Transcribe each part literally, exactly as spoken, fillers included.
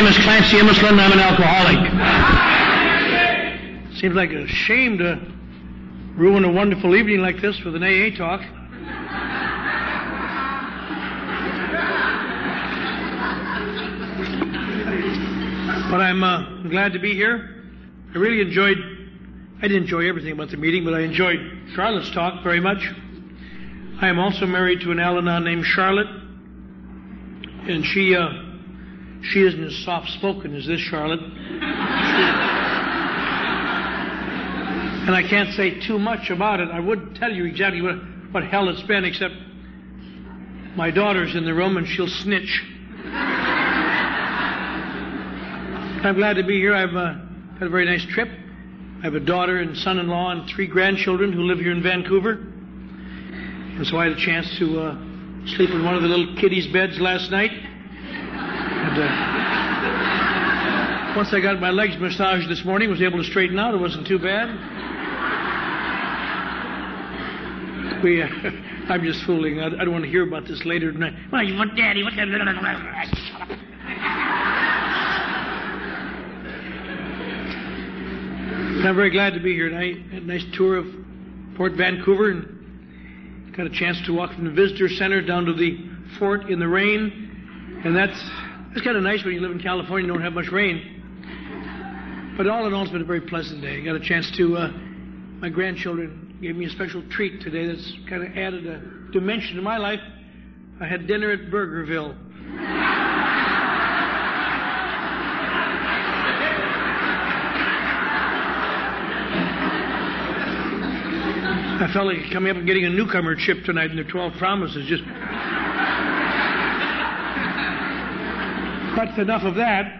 name is Clancy Emerson. I'm an alcoholic. Seems like a shame to ruin a wonderful evening like this with an A A talk. But I'm uh, glad to be here. I really enjoyed, I didn't enjoy everything about the meeting, but I enjoyed Charlotte's talk very much. I am also married to an Al-Anon named Charlotte, and she uh, she isn't as soft-spoken as this Charlotte. And I can't say too much about it. I would tell you exactly what, what hell it's been, except my daughter's in the room and she'll snitch. I'm glad to be here. I've uh, had a very nice trip. I have a daughter and son-in-law and three grandchildren who live here in Vancouver. And so I had a chance to uh, sleep in one of the little kiddies' beds last night. And uh, once I got my legs massaged this morning, was able to straighten out. It wasn't too bad. We, uh, I'm just fooling. I, I don't want to hear about this later tonight. Well, you want Daddy? What kind of... Shut up. I'm very glad to be here tonight. Had a nice tour of Fort Vancouver and got a chance to walk from the visitor center down to the fort in the rain. And that's, that's kind of nice when you live in California and don't have much rain. But all in all, it's been a very pleasant day. I got a chance to, uh, my grandchildren gave me a special treat today that's kind of added a dimension to my life. I had dinner at Burgerville. I felt like coming up and getting a newcomer chip tonight in the twelve Promises. Just. But enough of that.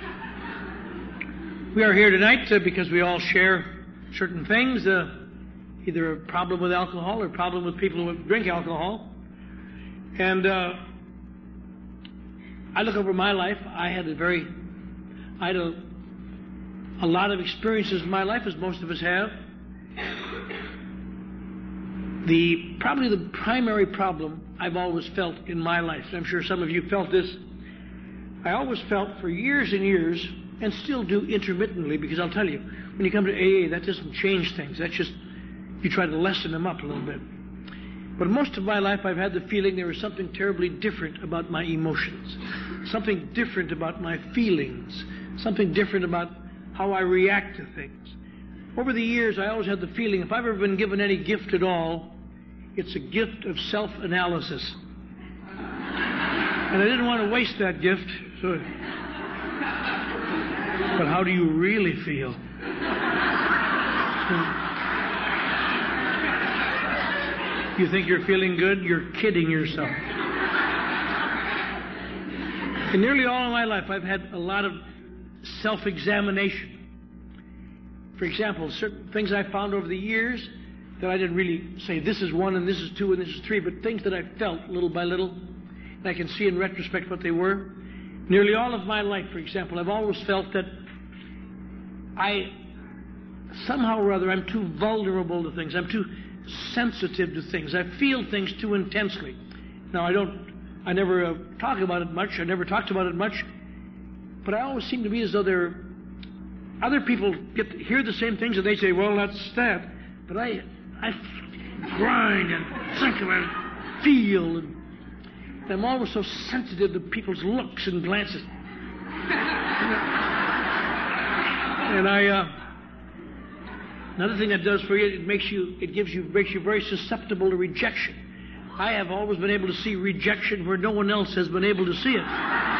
We are here tonight uh, because we all share certain things, uh, either a problem with alcohol or a problem with people who drink alcohol. And uh, I look over my life. I had a very, I had a, a lot of experiences in my life, as most of us have. The probably the primary problem I've always felt in my life, and I'm sure some of you felt this, I always felt for years and years, and still do intermittently, because I'll tell you, when you come to A A, that doesn't change things. That's just, you try to lessen them up a little bit. But most of my life I've had the feeling there was something terribly different about my emotions, something different about my feelings, something different about how I react to things. Over the years, I always had the feeling, if I've ever been given any gift at all, it's a gift of self-analysis. And I didn't want to waste that gift. So, but how do you really feel? You think you're feeling good? You're kidding yourself. In nearly all of my life, I've had a lot of self-examination. For example, certain things I found over the years that I didn't really say, this is one and this is two and this is three, but things that I felt little by little, and I can see in retrospect what they were. Nearly all of my life, for example, I've always felt that I, somehow or other, I'm too vulnerable to things. I'm too sensitive to things. I feel things too intensely. Now, I don't, I never uh, talk about it much. I never talked about it much, but I always seem to be as though there other people get to hear the same things and they say, well, that's that. But I, I grind and think about it, feel, and I'm always so sensitive to people's looks and glances. And I, uh, another thing that does for you, it makes you, it gives you, makes you very susceptible to rejection. I have always been able to see rejection where no one else has been able to see it.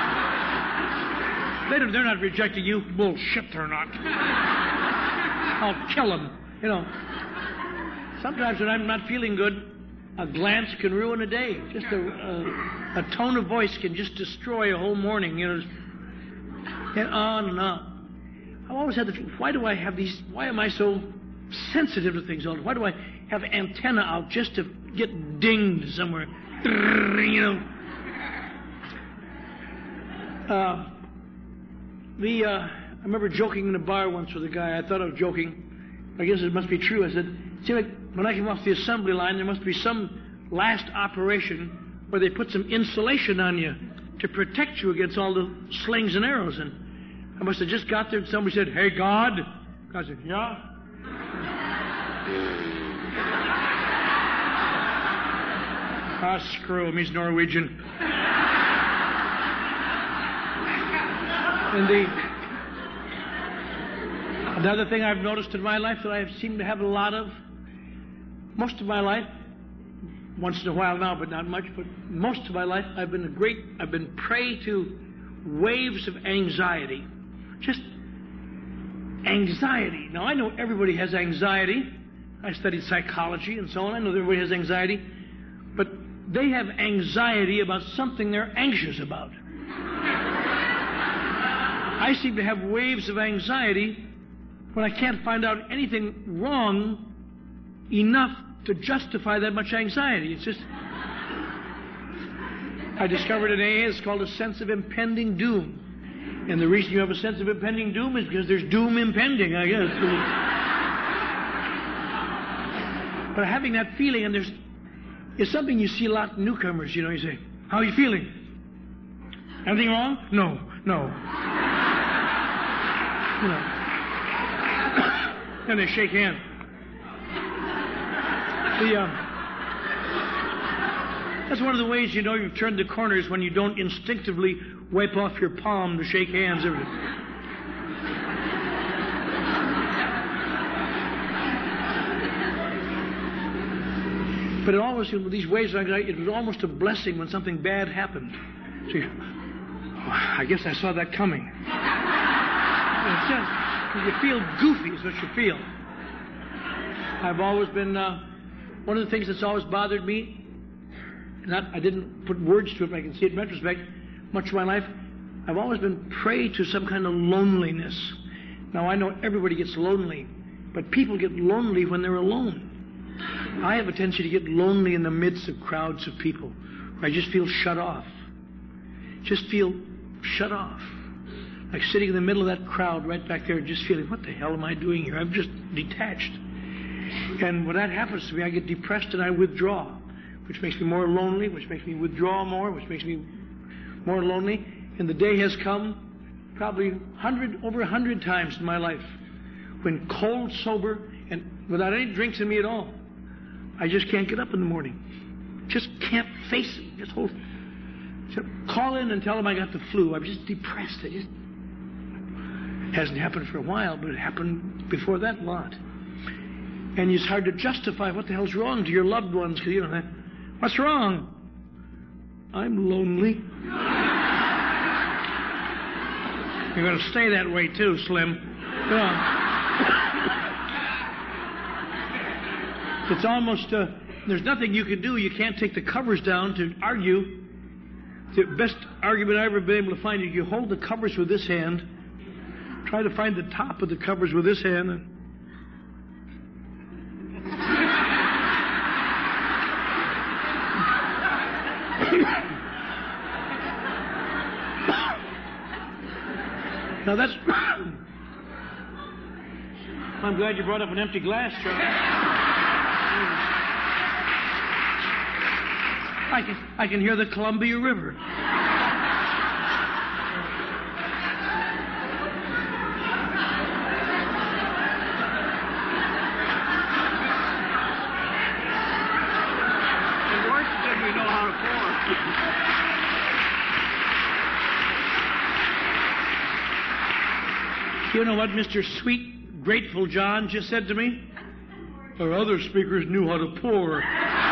They don't, they're not rejecting you. Bullshit, they're not. I'll kill them. You know. Sometimes when I'm not feeling good, a glance can ruin a day. Just a, a, a tone of voice can just destroy a whole morning. You know. And on and on. I've always had the feeling, why do I have these? Why am I so sensitive to things all the time? Why do I have antenna out just to get dinged somewhere? You know. Uh, The, uh, I remember joking in a bar once with a guy. I thought I was joking. I guess it must be true. I said, see, like, when I came off the assembly line, there must be some last operation where they put some insulation on you to protect you against all the slings and arrows. And I must have just got there and somebody said, "Hey, God." I said, "Yeah." Ah, screw him, he's Norwegian. And the another thing I've noticed in my life that I seem to have a lot of, most of my life, once in a while now, but not much, but most of my life, I've been a great, I've been prey to waves of anxiety. Just anxiety. Now, I know everybody has anxiety. I studied psychology and so on. I know everybody has anxiety. But they have anxiety about something they're anxious about. I seem to have waves of anxiety when I can't find out anything wrong enough to justify that much anxiety. It's just... I discovered in A A it's called a sense of impending doom. And the reason you have a sense of impending doom is because there's doom impending, I guess. But having that feeling, and there's... It's something you see a lot in newcomers, you know. You say, "How are you feeling? Anything wrong?" "No, no." You know. And they shake hands. The, uh, that's one of the ways you know you've turned the corners, when you don't instinctively wipe off your palm to shake hands. But it always, you know, these waves of anxiety, it was almost a blessing when something bad happened. So you, oh, I guess I saw that coming. It's just, you feel goofy is what you feel. I've always been, uh, one of the things that's always bothered me, not, I didn't put words to it, but I can see it in retrospect, much of my life, I've always been prey to some kind of loneliness. Now, I know everybody gets lonely, but people get lonely when they're alone. I have a tendency to get lonely in the midst of crowds of people, where I just feel shut off. Just feel shut off. Like sitting in the middle of that crowd right back there, just feeling, what the hell am I doing here? I'm just detached. And when that happens to me, I get depressed and I withdraw, which makes me more lonely, which makes me withdraw more, which makes me more lonely. And the day has come, probably hundred, over a hundred times in my life, when cold, sober, and without any drinks in me at all, I just can't get up in the morning. Just can't face it. Just hold. Just call in and tell them I got the flu. I'm just depressed. I just it hasn't happened for a while, but it happened before that lot. And it's hard to justify what the hell's wrong to your loved ones, because you know, what's wrong? I'm lonely. You're going to stay that way too, Slim. Yeah. It's almost, uh, there's nothing you can do. You can't take the covers down to argue. The best argument I've ever been able to find is you hold the covers with this hand, try to find the top of the covers with this hand, and now that's... I'm glad you brought up an empty glass, Charlie. I can, I can hear the Columbia River. It works if we know how to pour. You know what Mister Sweet, Grateful John just said to me? Our other speakers knew how to pour.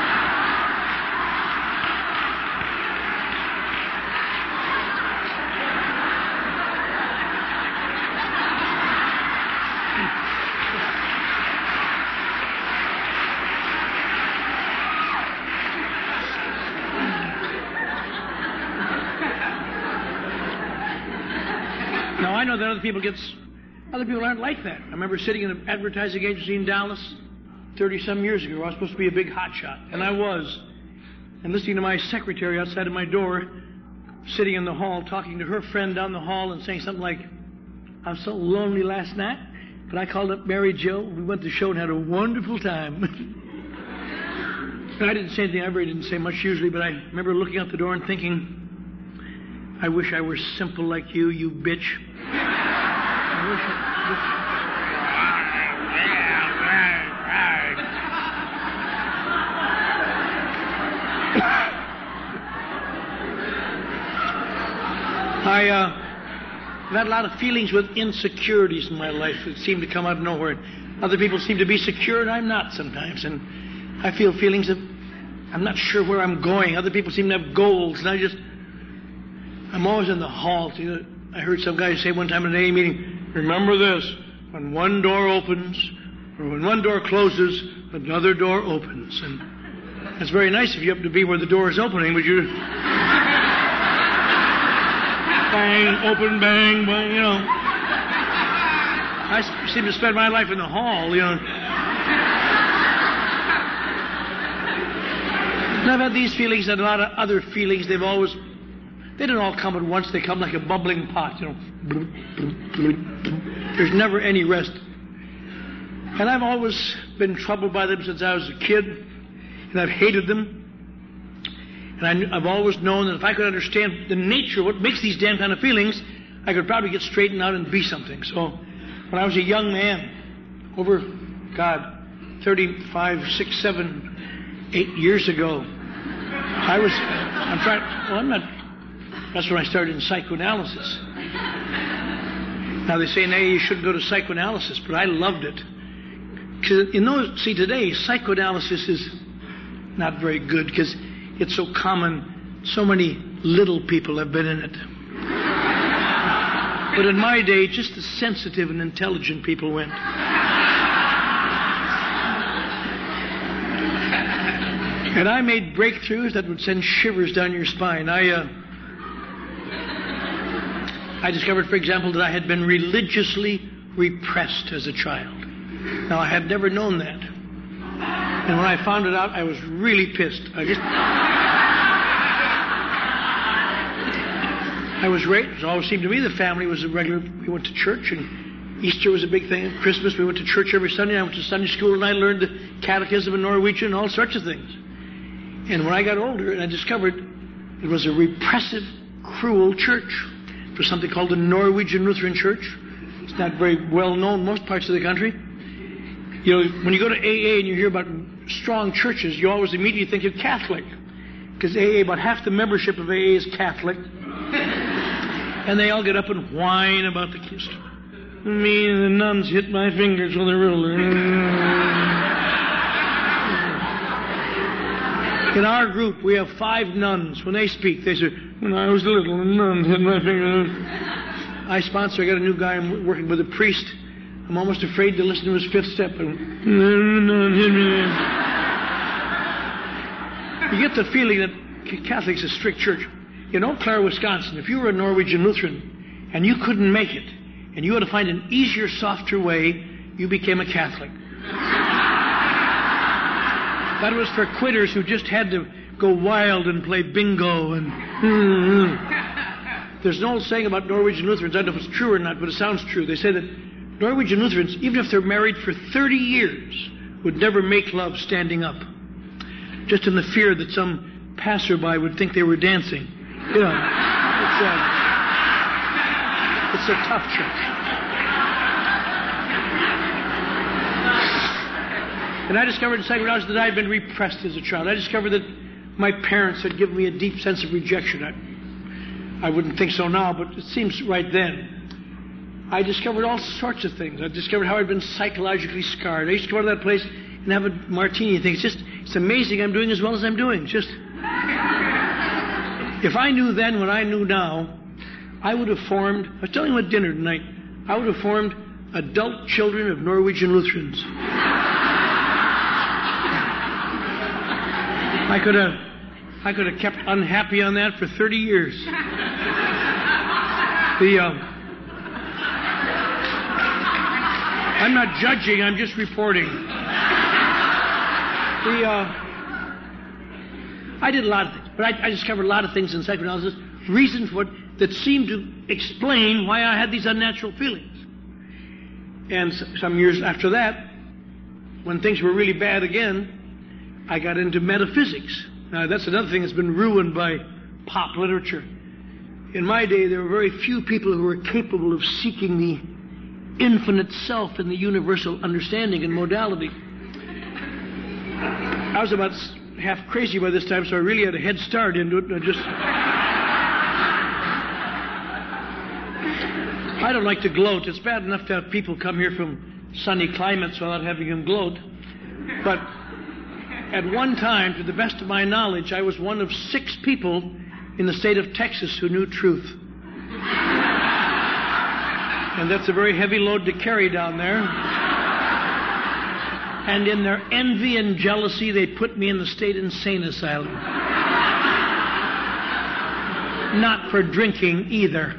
Now, I know that other people gets, other people aren't like that. I remember sitting in an advertising agency in Dallas thirty-some years ago. I was supposed to be a big hotshot, and I was. And listening to my secretary outside of my door, sitting in the hall, talking to her friend down the hall and saying something like, "I'm so lonely last night, but I called up Mary Jo. We went to the show and had a wonderful time." And I didn't say anything. I really didn't say much usually, but I remember looking out the door and thinking, I wish I were simple like you, you bitch. I wish I... Wish I, uh, I've had a lot of feelings with insecurities in my life that seem to come out of nowhere. Other people seem to be secure, and I'm not sometimes. And I feel feelings of I'm not sure where I'm going. Other people seem to have goals, and I just, I'm always in the halt. You know, I heard some guy say one time in an A A meeting, remember this, when one door opens, or when one door closes, another door opens. And it's very nice if you happen to be where the door is opening, but you... Bang, open, bang, bang, you know. I seem to spend my life in the hall, you know. And I've had these feelings and a lot of other feelings. They've always, they don't all come at once. They come like a bubbling pot, you know. There's never any rest. And I've always been troubled by them since I was a kid. And I've hated them. And I, I've always known that if I could understand the nature of what makes these damn kind of feelings, I could probably get straightened out and be something. So when I was a young man, over, God, thirty-five, six, seven, eight years ago, I was, I'm trying, well, I'm not, that's when I started in psychoanalysis. Now they say in A A you shouldn't go to psychoanalysis, but I loved it. Because, you know, see, today, psychoanalysis is not very good because it's so common. So many little people have been in it. But in my day, just the sensitive and intelligent people went. And I made breakthroughs that would send shivers down your spine. I, uh, I discovered, for example, that I had been religiously repressed as a child. Now, I had never known that. And when I found it out, I was really pissed. I just... I was raised, it always seemed to me the family was a regular, we went to church, and Easter was a big thing, and Christmas, we went to church every Sunday. I went to Sunday school, and I learned the catechism in Norwegian and all sorts of things. And when I got older, and I discovered it was a repressive, cruel church. It was something called the Norwegian Lutheran Church. It's not very well known in most parts of the country. You know, when you go to A A and you hear about strong churches, you always immediately think you're Catholic. Because A A, about half the membership of A A is Catholic. And they all get up and whine about the kiss. Me and the nuns hit my fingers with a ruler. In our group, we have five nuns. When they speak, they say, when I was little, the nuns hit my fingers. I sponsor, I got a new guy, I'm working with a priest. I'm almost afraid to listen to his fifth step. You get the feeling that Catholic's a strict church. In Eau Claire, Wisconsin, if you were a Norwegian Lutheran and you couldn't make it, and you had to find an easier, softer way, you became a Catholic. That was for quitters who just had to go wild and play bingo. And there's an old saying about Norwegian Lutherans, I don't know if it's true or not, but it sounds true. They say that Norwegian Lutherans, even if they're married for thirty years, would never make love standing up, just in the fear that some passerby would think they were dancing. You know, it's a, it's a tough church. And I discovered in psychoanalysis that I had been repressed as a child. I discovered that my parents had given me a deep sense of rejection. I, I wouldn't think so now, but it seems right then. I discovered all sorts of things. I discovered how I'd been psychologically scarred. I used to go to that place and have a martini and think, it's just, it's amazing I'm doing as well as I'm doing. It's just... If I knew then what I knew now, I would have formed, I was telling you at dinner tonight, I would have formed adult children of Norwegian Lutherans. I could have, I could have kept unhappy on that for thirty years. The, uh, I'm not judging, I'm just reporting. The, uh, I did a lot of things, but I, I discovered a lot of things in psychoanalysis, reasons for it, that seemed to explain why I had these unnatural feelings. And some years after that, when things were really bad again, I got into metaphysics. Now, that's another thing that's been ruined by pop literature. In my day, there were very few people who were capable of seeking the infinite self and the universal understanding and modality. I was about half crazy by this time, so I really had a head start into it. I just... I don't like to gloat. It's bad enough to have people come here from sunny climates without having them gloat. But at one time, to the best of my knowledge, I was one of six people in the state of Texas who knew truth. And that's a very heavy load to carry down there. And in their envy and jealousy, they put me in the state insane asylum. Not for drinking either.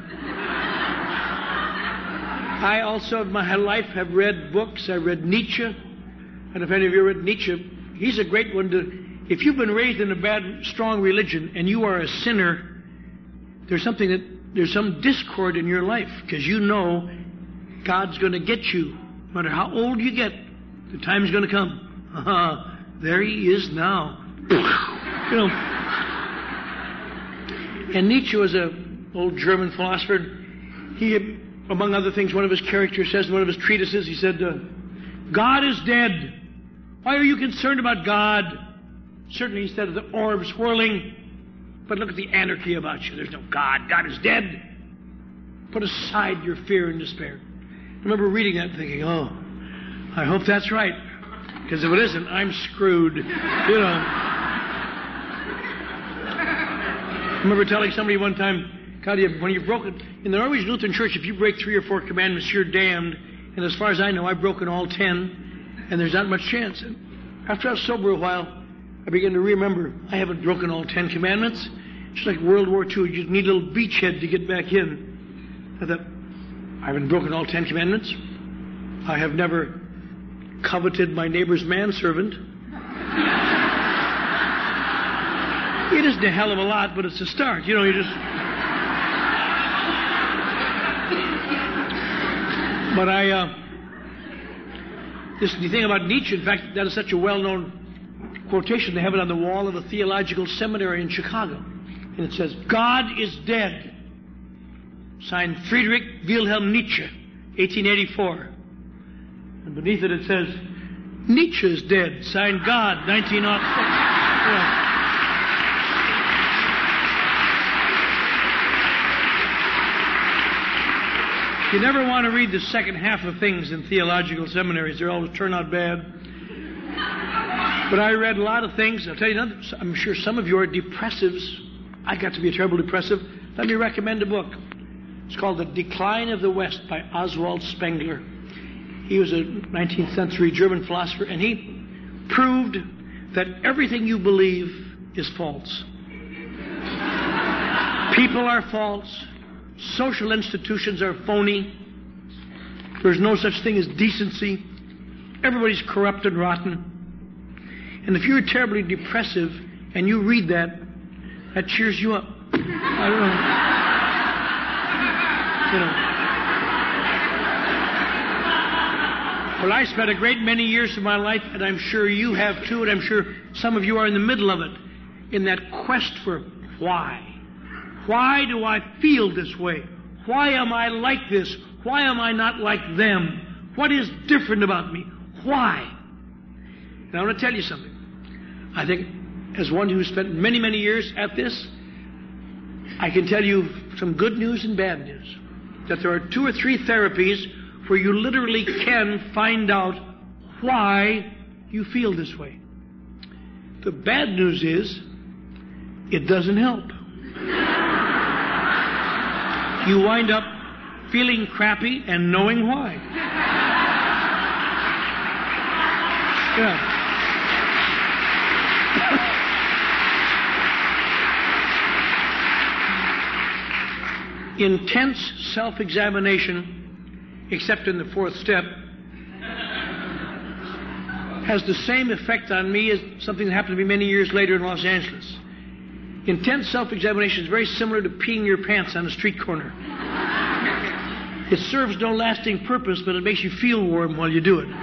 I also, in my life, have read books. I read Nietzsche. And if any of you read Nietzsche, he's a great one to... If you've been raised in a bad, strong religion and you are a sinner, there's something that... There's some discord in your life because you know God's going to get you. No matter how old you get, the time's going to come. Uh-huh. There he is now. You know. And Nietzsche was an old German philosopher. He had... Among other things, one of his characters says in one of his treatises, he said, uh, God is dead. Why are you concerned about God? Certainly, he said of the orbs whirling, but look at the anarchy about you. There's no God. God is dead. Put aside your fear and despair. I remember reading that and thinking, oh, I hope that's right. Because if it isn't, I'm screwed. You know. I remember telling somebody one time, God, when you've broken, in the Norwegian Lutheran Church, if you break three or four commandments, you're damned. And as far as I know, I've broken all ten, and there's not much chance. And after I was sober a while, I began to remember I haven't broken all ten commandments. It's like World War Two. You need a little beachhead to get back in. I thought, I haven't broken all ten commandments. I have never coveted my neighbor's manservant. It isn't a hell of a lot, but it's a start. You know, you just... But I, uh, this, the thing about Nietzsche, in fact, that is such a well-known quotation. They have it on the wall of a theological seminary in Chicago. And it says, God is dead. Signed Friedrich Wilhelm Nietzsche, eighteen eighty-four. And beneath it it says, Nietzsche is dead. Signed God, nineteen oh six. Yeah. You never want to read the second half of things in theological seminaries. They always turn out bad. But I read a lot of things. I'll tell you another. I'm sure some of you are depressives. I got to be a terrible depressive. Let me recommend a book. It's called The Decline of the West by Oswald Spengler. He was a nineteenth century German philosopher, and he proved that everything you believe is false. People are false. Social institutions are phony. There's no such thing as decency. Everybody's corrupt and rotten. And if you're terribly depressive and you read that, that cheers you up. I don't know. You know. Well, I spent a great many years of my life, and I'm sure you have too, and I'm sure some of you are in the middle of it, in that quest for why. Why do I feel this way? Why am I like this? Why am I not like them? What is different about me? Why? And I want to tell you something. I think, as one who spent many, many years at this, I can tell you some good news and bad news. That there are two or three therapies where you literally can find out why you feel this way. The bad news is, it doesn't help. You wind up feeling crappy and knowing why. Yeah. Intense self-examination, except in the fourth step, has the same effect on me as something that happened to me many years later in Los Angeles. Intense self-examination is very similar to peeing your pants on a street corner. It serves no lasting purpose, but it makes you feel warm while you do it.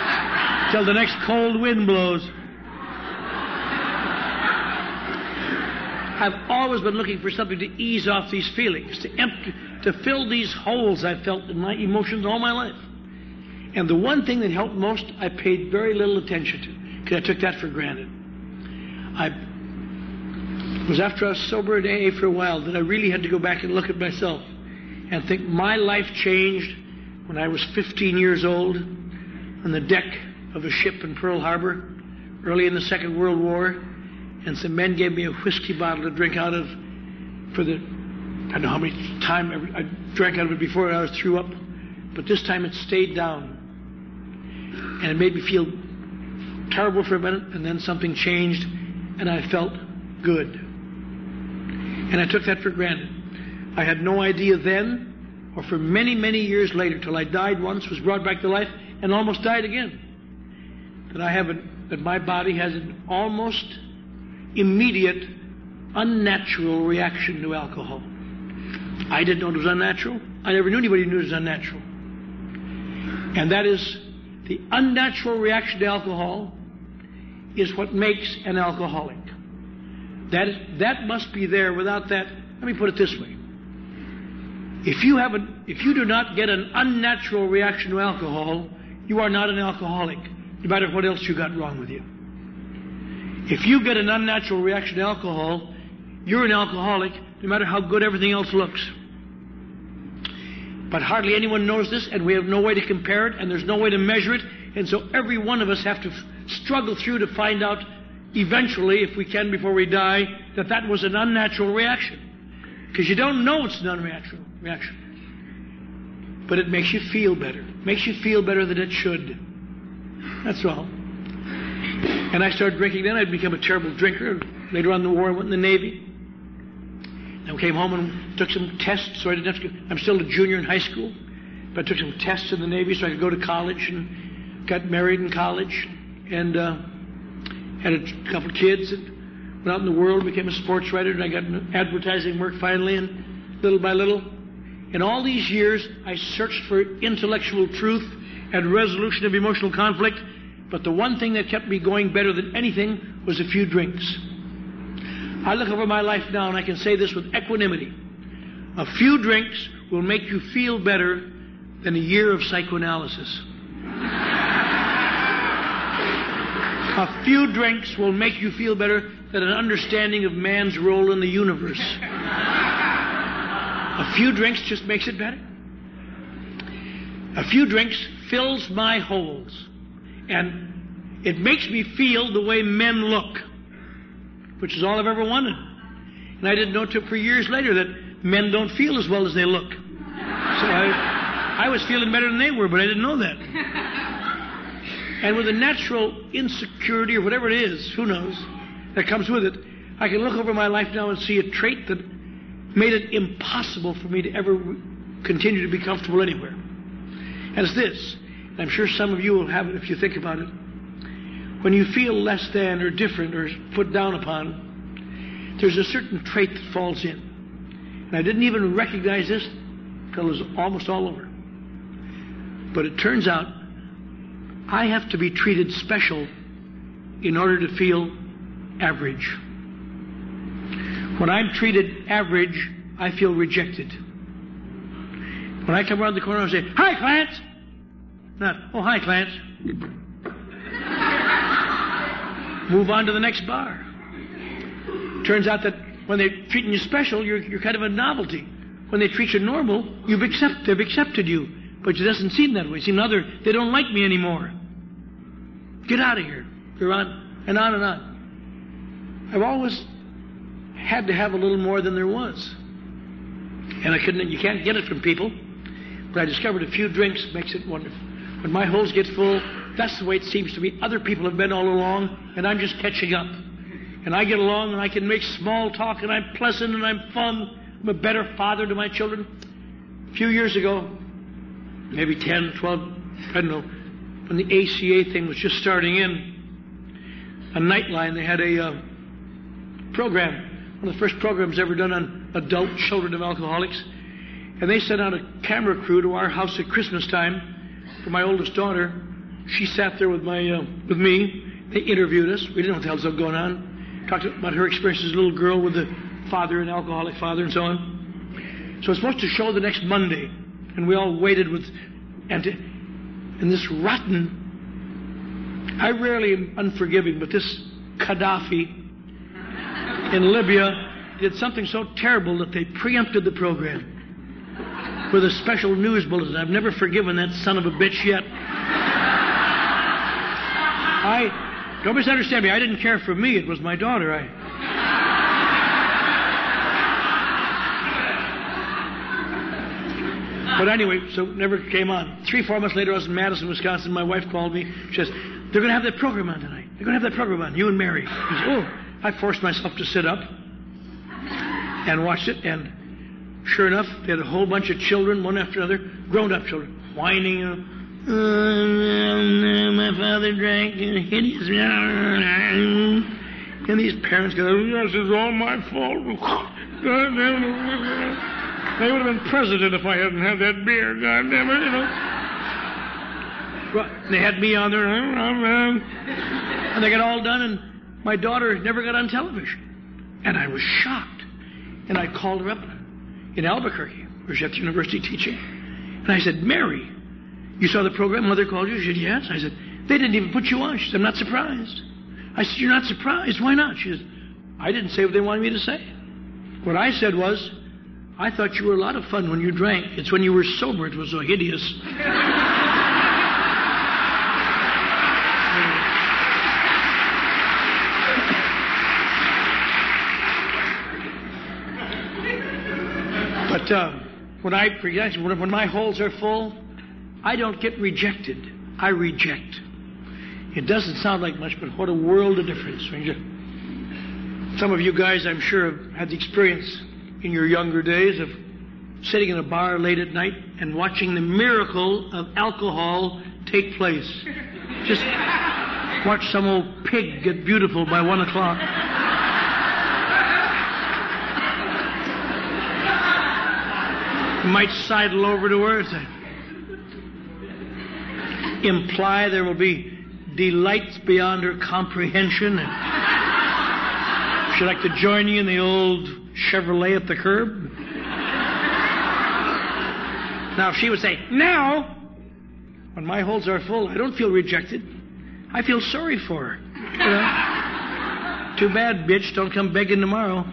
Till the next cold wind blows. I've always been looking for something to ease off these feelings, to empty, to fill these holes I've felt in my emotions all my life. And the one thing that helped most, I paid very little attention to, because I took that for granted. I it was after I was sober in A A for a while that I really had to go back and look at myself and think my life changed when I was fifteen years old on the deck of a ship in Pearl Harbor early in the Second World War, and some men gave me a whiskey bottle to drink out of for the, I don't know how many times I drank out of it before I was threw up, but this time it stayed down. And it made me feel terrible for a minute, and then something changed, and I felt good. And I took that for granted. I had no idea then, or for many, many years later, till I died once, was brought back to life, and almost died again, that I have a, that my body has an almost immediate, unnatural reaction to alcohol. I didn't know it was unnatural. I never knew anybody who knew it was unnatural. And that is, the unnatural reaction to alcohol is what makes an alcoholic. That is, that must be there. Without that, let me put it this way. If you have a, if you do not get an unnatural reaction to alcohol, you are not an alcoholic, no matter what else you got wrong with you. If you get an unnatural reaction to alcohol, you're an alcoholic, no matter how good everything else looks. But hardly anyone knows this, and we have no way to compare it, and there's no way to measure it, and so every one of us have to f- struggle through to find out eventually, if we can before we die, that that was an unnatural reaction. Because you don't know it's an unnatural reaction. But it makes you feel better. It makes you feel better than it should. That's all. And I started drinking then. I'd become a terrible drinker. Later on in the war, I went in the Navy. I came home and took some tests, so I didn't have to go. I'm still a junior in high school, but I took some tests in the Navy so I could go to college, and got married in college, and uh, had a couple of kids, and went out in the world, became a sports writer, and I got advertising work finally, and little by little. In all these years, I searched for intellectual truth and resolution of emotional conflict, but the one thing that kept me going better than anything was a few drinks. I look over my life now and I can say this with equanimity. A few drinks will make you feel better than a year of psychoanalysis. A few drinks will make you feel better than an understanding of man's role in the universe. A few drinks just makes it better. A few drinks fills my holes. And it makes me feel the way men look, which is all I've ever wanted. And I didn't know till for years later that men don't feel as well as they look. So I, I was feeling better than they were, but I didn't know that. And with a natural insecurity or whatever it is, who knows, that comes with it, I can look over my life now and see a trait that made it impossible for me to ever continue to be comfortable anywhere. And it's this, and I'm sure some of you will have it if you think about it. When you feel less than or different or put down upon, there's a certain trait that falls in. And I didn't even recognize this until it was almost all over. But it turns out I have to be treated special in order to feel average. When I'm treated average, I feel rejected. When I come around the corner and say, "Hi, Clarence!" Not, "Oh, hi, Clarence." Move on to the next bar. Turns out that when they're treating you special, you're, you're kind of a novelty. When they treat you normal, you've accept, they've accepted you. But it doesn't seem that way. It seems other, they don't like me anymore. Get out of here. You're on, and on and on. I've always had to have a little more than there was. And I couldn't, you can't get it from people. But I discovered a few drinks makes it wonderful. When my holes get full, that's the way it seems to me. Other people have been all along, and I'm just catching up. And I get along, and I can make small talk, and I'm pleasant, and I'm fun. I'm a better father to my children. A few years ago, maybe ten, twelve, I don't know, when the A C A thing was just starting in, a Nightline, they had a uh, program, one of the first programs ever done on adult children of alcoholics. And they sent out a camera crew to our house at Christmas time for my oldest daughter. She sat there with my uh, with me. They interviewed us. We didn't know what the hell was going on. talked about her experience as a little girl with a father, an alcoholic father, and so on. So it's supposed to show the next Monday, and we all waited with, and, and this rotten, I rarely am unforgiving, but this Gaddafi in Libya did something so terrible that they preempted the program with a special news bulletin. I've never forgiven that son of a bitch yet. I, don't misunderstand me, I didn't care for me, it was my daughter. I. But anyway, so it never came on. Three, four months later, I was in Madison, Wisconsin. My wife called me. She says, they're going to have that program on tonight. They're going to have that program on, you and Mary. I said, oh, I forced myself to sit up and watched it, and sure enough, they had a whole bunch of children, one after another, grown-up children, whining, you know, oh, my father drank, and hideous, and these parents go, this is all my fault. They would have been president if I hadn't had that beer, God damn it, you know. Well, they had me on there, and they got all done, and my daughter never got on television. And I was shocked. And I called her up in Albuquerque, where she's at the university teaching. And I said, Mary, you saw the program? Mother called you? She said, yes. I said, they didn't even put you on. She said, I'm not surprised. I said, you're not surprised? Why not? She said, I didn't say what they wanted me to say. What I said was, I thought you were a lot of fun when you drank. It's when you were sober it was so hideous. But uh, when I when my holes are full, I don't get rejected. I reject. It doesn't sound like much, but what a world of difference. Some of you guys, I'm sure, have had the experience in your younger days of sitting in a bar late at night and watching the miracle of alcohol take place. Just watch some old pig get beautiful by one o'clock. You might sidle over to her and say, imply there will be delights beyond her comprehension. And she'd like to join you in the old Chevrolet at the curb. Now, if she would say, now, when my holes are full, I don't feel rejected. I feel sorry for her. You know? Too bad, bitch. Don't come begging tomorrow.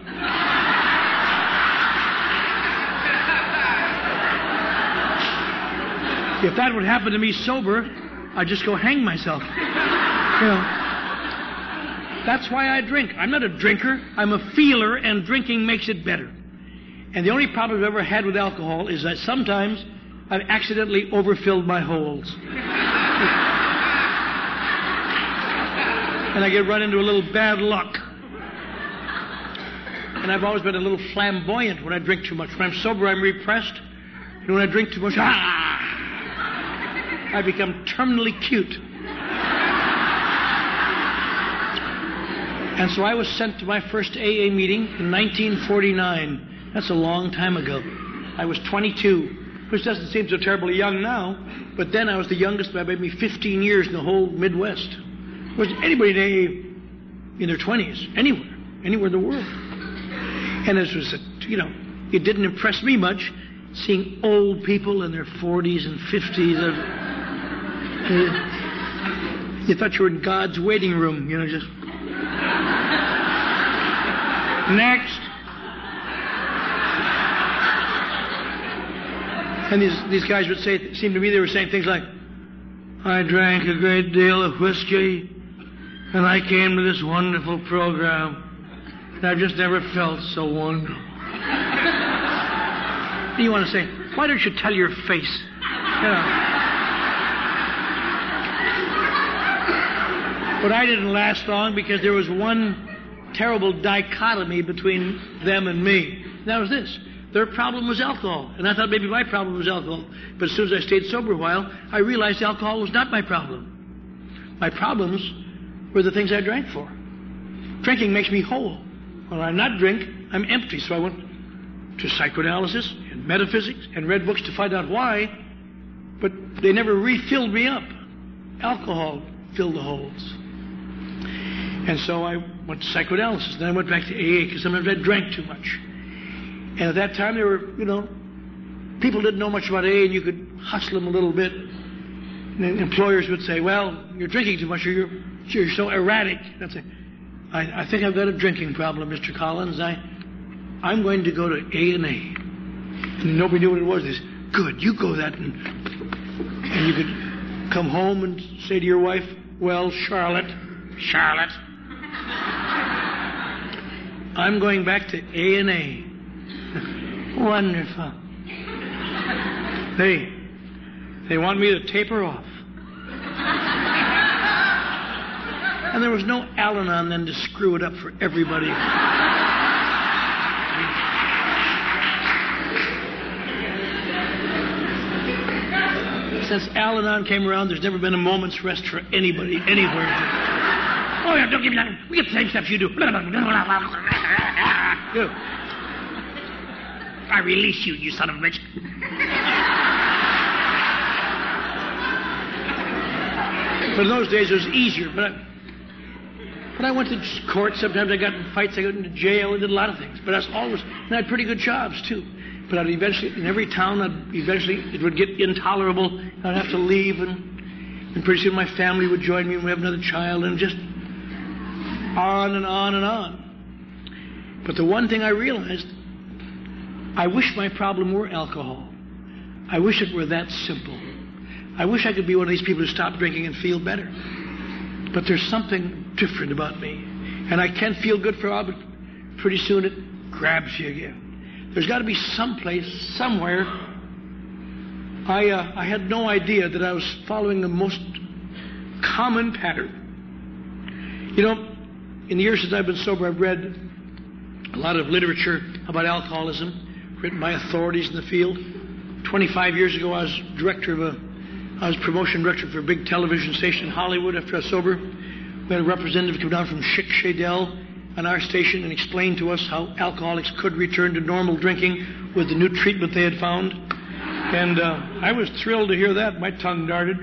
If that would happen to me sober, I'd just go hang myself. You know. That's why I drink. I'm not a drinker. I'm a feeler, and drinking makes it better. And the only problem I've ever had with alcohol is that sometimes I've accidentally overfilled my holes. And I get run into a little bad luck. And I've always been a little flamboyant when I drink too much. When I'm sober, I'm repressed. And when I drink too much, ah! I become terminally cute. And so I was sent to my first A A meeting in nineteen forty-nine. That's a long time ago. I was twenty-two, which doesn't seem so terribly young now, but then I was the youngest by maybe fifteen years in the whole Midwest. There wasn't anybody in A A in their twenties, anywhere, anywhere in the world. And this was, a, you know, it didn't impress me much seeing old people in their forties and fifties. Of, uh, you thought you were in God's waiting room, you know, just... Next. And these, these guys would say, it seemed to me they were saying things like, I drank a great deal of whiskey, and I came to this wonderful program, and I've just never felt so wonderful. And you want to say, why don't you tell your face? You know. But I didn't last long because there was one terrible dichotomy between them and me. And that was this. Their problem was alcohol. And I thought maybe my problem was alcohol. But as soon as I stayed sober a while, I realized alcohol was not my problem. My problems were the things I drank for. Drinking makes me whole. When I not drink, I'm empty. So I went to psychoanalysis and metaphysics and read books to find out why. But they never refilled me up. Alcohol filled the holes. And so I went to psychoanalysis. Then I went back to A A because sometimes I drank too much. And at that time, there were, you know, people didn't know much about A A, and you could hustle them a little bit. And then employers would say, well, you're drinking too much, or you're, you're so erratic. And I'd say, I, I think I've got a drinking problem, Mister Collins. I, I'm going to go to A and A. And nobody knew what it was. They said, good, you go that. And, and you could come home and say to your wife, well, Charlotte, Charlotte, I'm going back to A and A. Wonderful. They, they want me to taper off. And there was no Al-Anon then to screw it up for everybody. Since Al-Anon came around, there's never been a moment's rest for anybody, anywhere. Oh, yeah, don't give me that. We get the same stuff you do. You. I release you, you son of a bitch. But in those days, it was easier. But I, but I went to court. Sometimes I got in fights. I got into jail. I did a lot of things. But I was always, and I had pretty good jobs, too. But I'd eventually, in every town, I'd eventually, it would get intolerable. I'd have to leave, and, and pretty soon my family would join me, and we'd have another child, and just on and on and on. But the one thing I realized, I wish my problem were alcohol. I wish it were that simple. I wish I could be one of these people who stop drinking and feel better. But there's something different about me. And I can feel good for a while, but pretty soon it grabs you again. There's got to be some place, somewhere. I, uh, I had no idea that I was following the most common pattern. You know, in the years since I've been sober, I've read a lot of literature about alcoholism, written by authorities in the field. twenty-five years ago, I was director of a, I was promotion director for a big television station in Hollywood after I was sober. We had a representative come down from Schick Shadell on our station and explain to us how alcoholics could return to normal drinking with the new treatment they had found. And uh, I was thrilled to hear that. My tongue darted.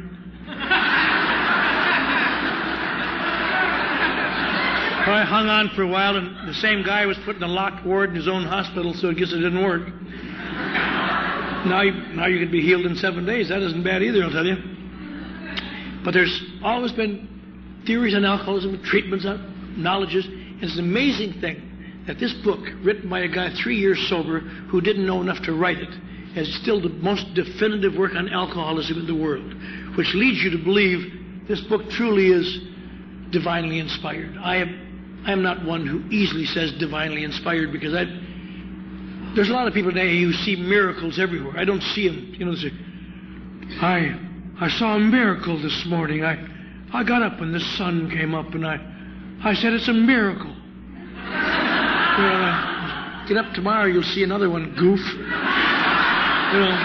Well, I hung on for a while, and the same guy was put in a locked ward in his own hospital, so I guess it didn't work. Now you, now you can be healed in seven days. That isn't bad either, I'll tell you. But there's always been theories on alcoholism, treatments on knowledges. It's an amazing thing that this book, written by a guy three years sober who didn't know enough to write it, is still the most definitive work on alcoholism in the world, which leads you to believe this book truly is divinely inspired. I am, I am not one who easily says divinely inspired, because I, there's a lot of people today who see miracles everywhere. I don't see them. You know, they say, I, I saw a miracle this morning. I, I got up and the sun came up, and I, I said it's a miracle. Well, uh, get up tomorrow, you'll see another one, goof. You know,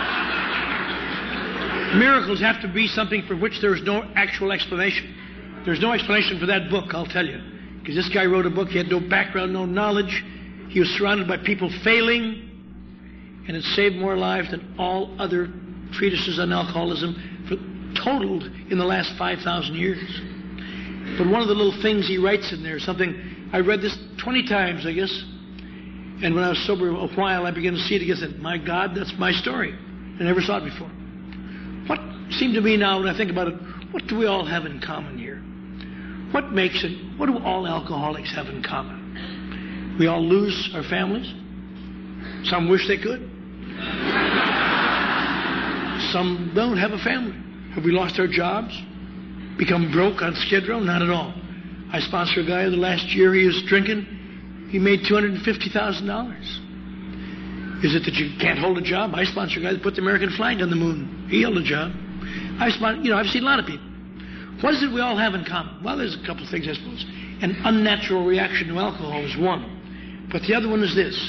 miracles have to be something for which there is no actual explanation. There's no explanation for that book, I'll tell you. Because this guy wrote a book, he had no background, no knowledge. He was surrounded by people failing, and it saved more lives than all other treatises on alcoholism for, totaled in the last five thousand years. But one of the little things he writes in there, something, I read this twenty times, I guess, and when I was sober a while, I began to see it again. I said, my God, that's my story. I never saw it before. What seemed to me now, when I think about it, what do we all have in common here? What makes it, what do all alcoholics have in common? We all lose our families. Some wish they could. Some don't have a family. Have we lost our jobs? Become broke on Skid Row? Not at all. I sponsored a guy the last year he was drinking. He made two hundred fifty thousand dollars. Is it that you can't hold a job? I sponsored a guy that put the American flag on the moon. He held a job. I sponsor, you know, I've seen a lot of people. What is it we all have in common? Well, there's a couple of things, I suppose. An unnatural reaction to alcohol is one. But the other one is this.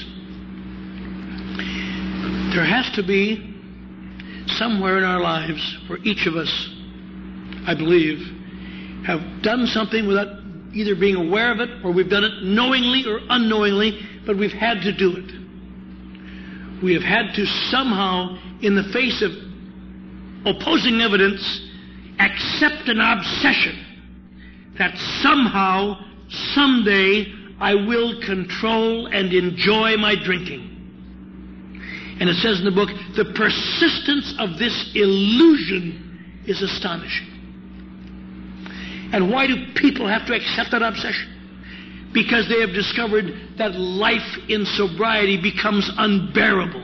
There has to be somewhere in our lives where each of us, I believe, have done something without either being aware of it, or we've done it knowingly or unknowingly, but we've had to do it. We have had to somehow, in the face of opposing evidence, accept an obsession that somehow, someday, I will control and enjoy my drinking. And it says in the book, the persistence of this illusion is astonishing. And why do people have to accept that obsession? Because they have discovered that life in sobriety becomes unbearable.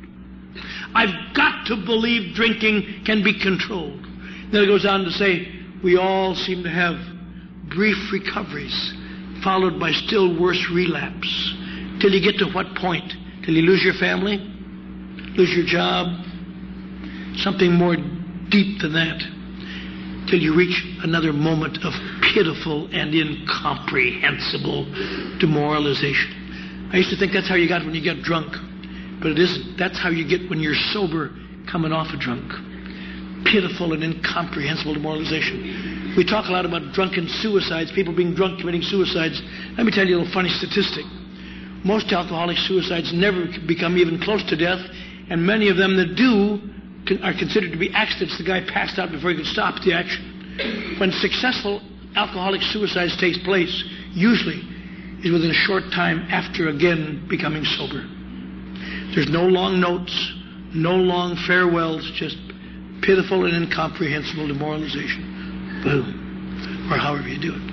I've got to believe drinking can be controlled. Then it goes on to say, we all seem to have brief recoveries, followed by still worse relapse. Till you get to what point? Till you lose your family? Lose your job? Something more deep than that. Till you reach another moment of pitiful and incomprehensible demoralization. I used to think that's how you got when you get drunk. But it isn't. That's how you get when you're sober coming off a drunk. Pitiful and incomprehensible demoralization. We talk a lot about drunken suicides, people being drunk committing suicides. Let me tell you a little funny statistic. Most alcoholic suicides never become even close to death, and many of them that do are considered to be accidents. The guy passed out before he could stop the action. When successful alcoholic suicides takes place, usually is within a short time after again becoming sober. There's no long notes, no long farewells, just pitiful and incomprehensible demoralization. Boom. Or however you do it.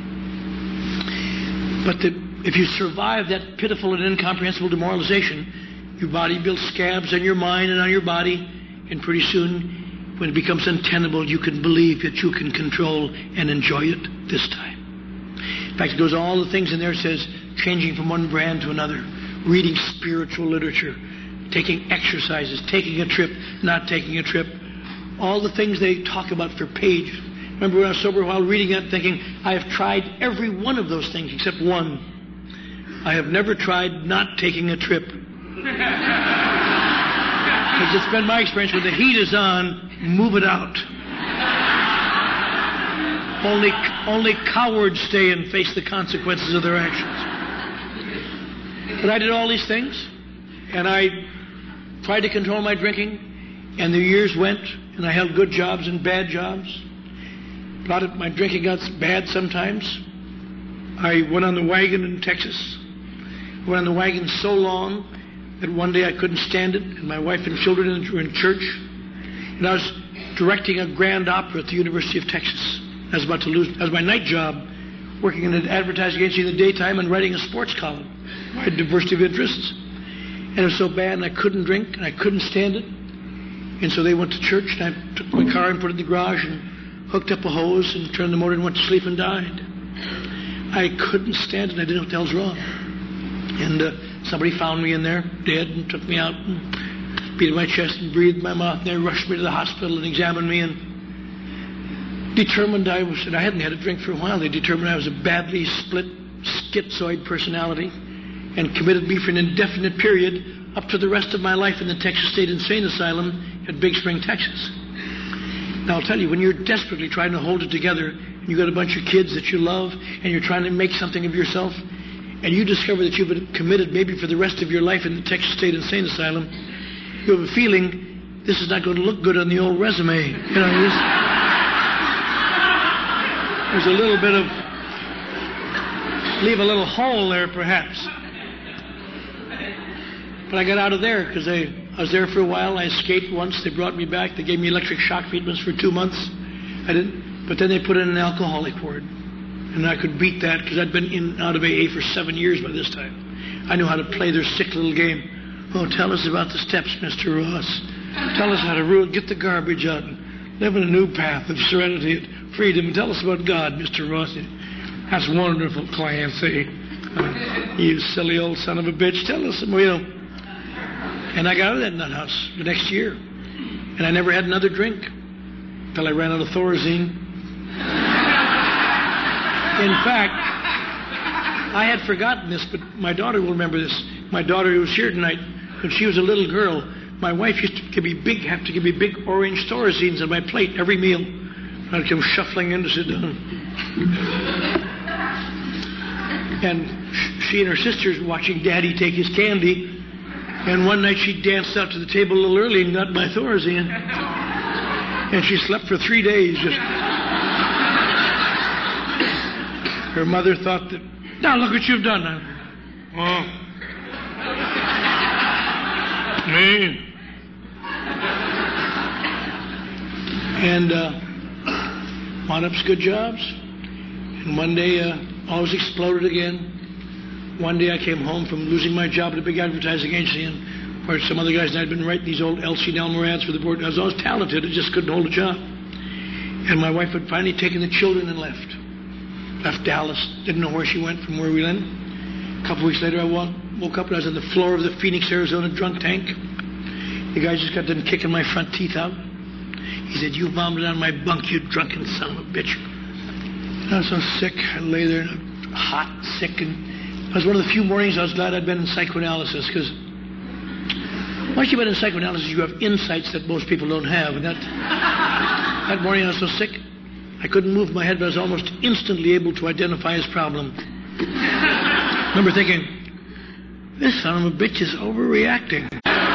But the, if you survive that pitiful and incomprehensible demoralization, your body builds scabs on your mind and on your body, and pretty soon, when it becomes untenable, you can believe that you can control and enjoy it this time. In fact, it goes all the things in there. It says changing from one brand to another, reading spiritual literature, taking exercises, taking a trip, not taking a trip. All the things they talk about for Page. Remember when I was sober a while reading that, thinking, I have tried every one of those things except one. I have never tried not taking a trip. Because it's been my experience, when the heat is on, move it out. Only, only cowards stay and face the consequences of their actions. But I did all these things, and I tried to control my drinking, and the years went, and I held good jobs and bad jobs. But my drinking got bad sometimes. I went on the wagon in Texas. I went on the wagon so long that one day I couldn't stand it, and my wife and children were in church, and I was directing a grand opera at the University of Texas. I was about to lose. That was my night job, working in an advertising agency in the daytime and writing a sports column. I had diversity of interests, and it was so bad, and I couldn't drink, and I couldn't stand it. And so they went to church, and I took my car and put it in the garage and hooked up a hose and turned the motor and went to sleep and died. I couldn't stand it. I didn't know what the hell was wrong. And uh, somebody found me in there, dead, and took me out and beat my chest and breathed my mouth. And they rushed me to the hospital and examined me and determined I was, and I hadn't had a drink for a while, they determined I was a badly split schizoid personality and committed me for an indefinite period up to the rest of my life in the Texas State Insane Asylum at Big Spring, Texas. Now, I'll tell you, when you're desperately trying to hold it together, and you've got a bunch of kids that you love, and you're trying to make something of yourself, and you discover that you've been committed maybe for the rest of your life in the Texas State Insane Asylum, you have a feeling this is not going to look good on the old resume. You know, there's, there's a little bit of, leave a little hole there perhaps. But I got out of there because I, I was there for a while. I escaped once. They brought me back. They gave me electric shock treatments for two months. I didn't, but then they put in an alcoholic ward. And I could beat that because I'd been in and out of A A for seven years by this time. I knew how to play their sick little game. Oh, tell us about the steps, Mister Ross. Tell us how to rule, get the garbage out, and live in a new path of serenity and freedom. And tell us about God, Mister Ross. That's wonderful, Clancy. Uh, you silly old son of a bitch. Tell us, you know. And I got out of that nut house the next year. And I never had another drink until I ran out of Thorazine. In fact, I had forgotten this, but my daughter will remember this. My daughter who was here tonight, when she was a little girl, my wife used to give me big, have to give me big orange Thorazines on my plate every meal. I'd come shuffling in to sit down. And she and her sisters were watching Daddy take his candy. And one night she danced out to the table a little early and got my Thorazine. And she slept for three days. Just Her mother thought that, now look what you've done. Oh. Me? And uh, wound up with good jobs. And one day, uh, always exploded again. One day I came home from losing my job at a big advertising agency, and where some other guys and I had been writing these old L C Delmore ads for the board. I was always talented, I just couldn't hold a job. And my wife had finally taken the children and left. Left Dallas, didn't know where she went from where we lived. A couple weeks later, I woke up and I was on the floor of the Phoenix, Arizona drunk tank. The guy just got done kicking my front teeth out. He said, "You vomited on my bunk, you drunken son of a bitch." I was so sick. I lay there, hot, sick, and it was one of the few mornings I was glad I'd been in psychoanalysis, because once you've been in psychoanalysis, you have insights that most people don't have. And that that morning I was so sick, I couldn't move my head, but I was almost instantly able to identify his problem. I remember thinking, this son of a bitch is overreacting.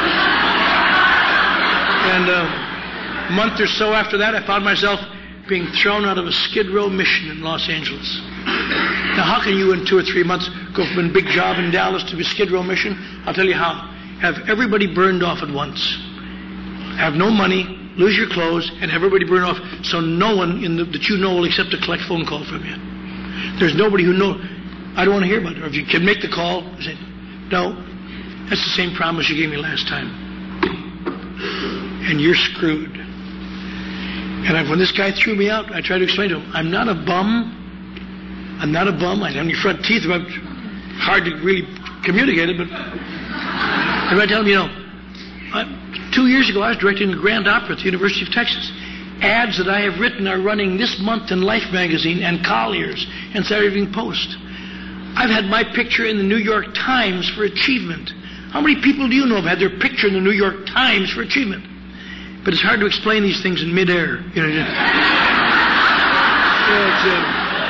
And uh, a month or so after that, I found myself being thrown out of a Skid Row mission in Los Angeles. Now, how can you in two or three months go from a big job in Dallas to a Skid Row mission? I'll tell you how. Have everybody burned off at once. Have no money, lose your clothes, and everybody burn off, so no one in the, that you know will accept a collect phone call from you. There's nobody who knows. I don't want to hear about it. Or if you can make the call, I say, no, that's the same promise you gave me last time. And you're screwed. And I, when this guy threw me out, I tried to explain to him, I'm not a bum. I'm not a bum. I have any front teeth. But hard to really communicate it, but if I tell him, you know, I, two years ago I was directing the Grand Opera at the University of Texas. Ads that I have written are running this month in Life magazine and Collier's and Saturday Evening Post. I've had my picture in the New York Times for achievement. How many people do you know have had their picture in the New York Times for achievement? But it's hard to explain these things in midair. You know, just, yeah, it's, uh,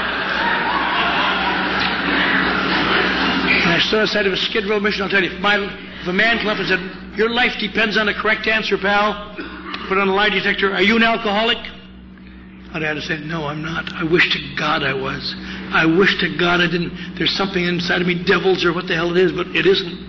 and I stood outside of a Skid Row mission. I'll tell you, if, my, if a man came up and said, your life depends on the correct answer, pal, put on a lie detector, are you an alcoholic? I'd have to say, no, I'm not. I wish to God I was. I wish to God I didn't. There's something inside of me, devils or what the hell it is, but it isn't.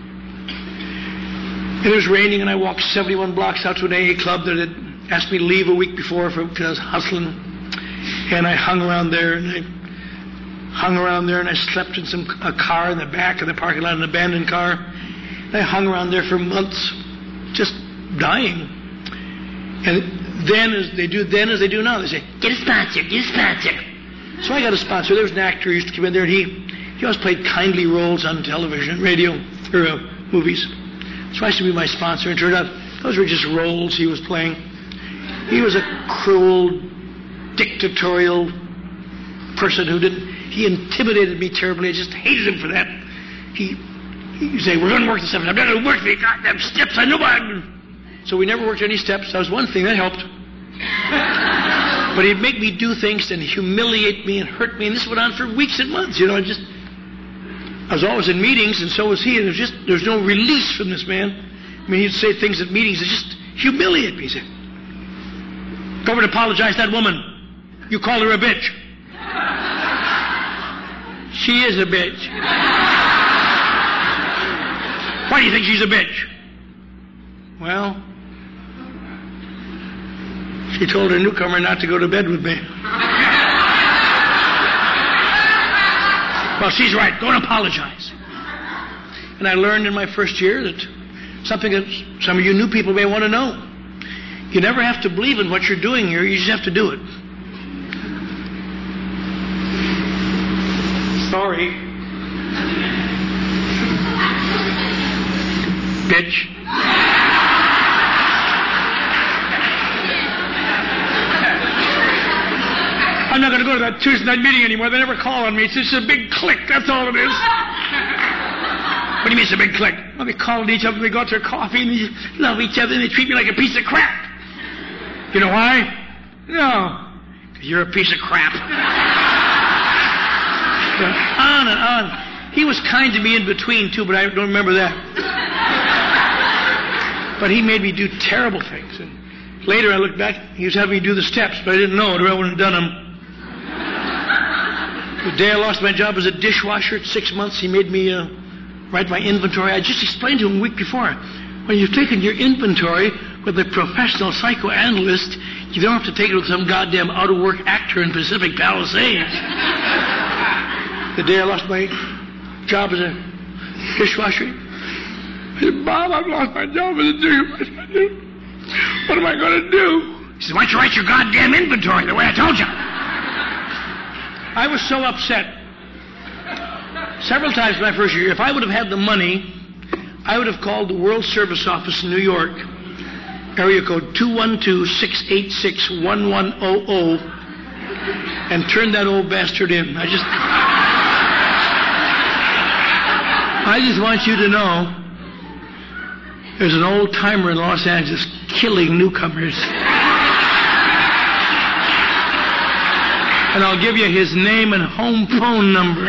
It was raining, and I walked seventy-one blocks out to an A A club that had asked me to leave a week before because I was hustling. And I hung around there, and I hung around there, and I slept in some a car in the back of the parking lot, an abandoned car. And I hung around there for months, just dying. And then, as they do then as they do now, they say, get a sponsor, get a sponsor. So I got a sponsor. There was an actor who used to come in there, and he, he always played kindly roles on television, radio, or uh, movies. So I used to be my sponsor, and it turned out those were just roles he was playing. He was a cruel, dictatorial person who didn't, he intimidated me terribly. I just hated him for that. He, he'd say, we're going to work the steps. I'm not going to work the goddamn steps. I know I So we never worked any steps. That was one thing that helped. But he'd make me do things and humiliate me and hurt me, and this went on for weeks and months. You know, I just, I was always in meetings, and so was he, and there's just, there's no release from this man. I mean, he'd say things at meetings that just humiliate me. He said, go over and apologize to that woman. You called her a bitch. She is a bitch. Why do you think she's a bitch? Well, she told her newcomer not to go to bed with me. Well, she's right. Go and apologize. And I learned in my first year that something that some of you new people may want to know. You never have to believe in what you're doing here. You just have to do it. Sorry. Bitch. I'm not going to go to that Tuesday night meeting anymore. They never call on me. It's just a big clique. That's all it is. What do you mean it's a big clique? Well, they call each other, they go out to their coffee, and they love each other, and they treat me like a piece of crap. You know why? No. Because you're a piece of crap. On and on. He was kind to me in between, too, but I don't remember that. But he made me do terrible things. And later I looked back, he was having me do the steps, but I didn't know it, or I wouldn't have done them. The day I lost my job as a dishwasher at six months, he made me uh, write my inventory. I just explained to him a week before. When you've taken your inventory with a professional psychoanalyst, you don't have to take it with some goddamn out-of-work actor in Pacific Palisades. The day I lost my job as a dishwasher, I said, Bob, I've lost my job as a dishwasher. What am I going to do? He said, why don't you write your goddamn inventory the way I told you? I was so upset. Several times my first year, if I would have had the money, I would have called the World Service Office in New York, area code two one two, six eight six, one one zero zero, and turned that old bastard in. I just... I just want you to know there's an old timer in Los Angeles killing newcomers. And I'll give you his name and home phone number.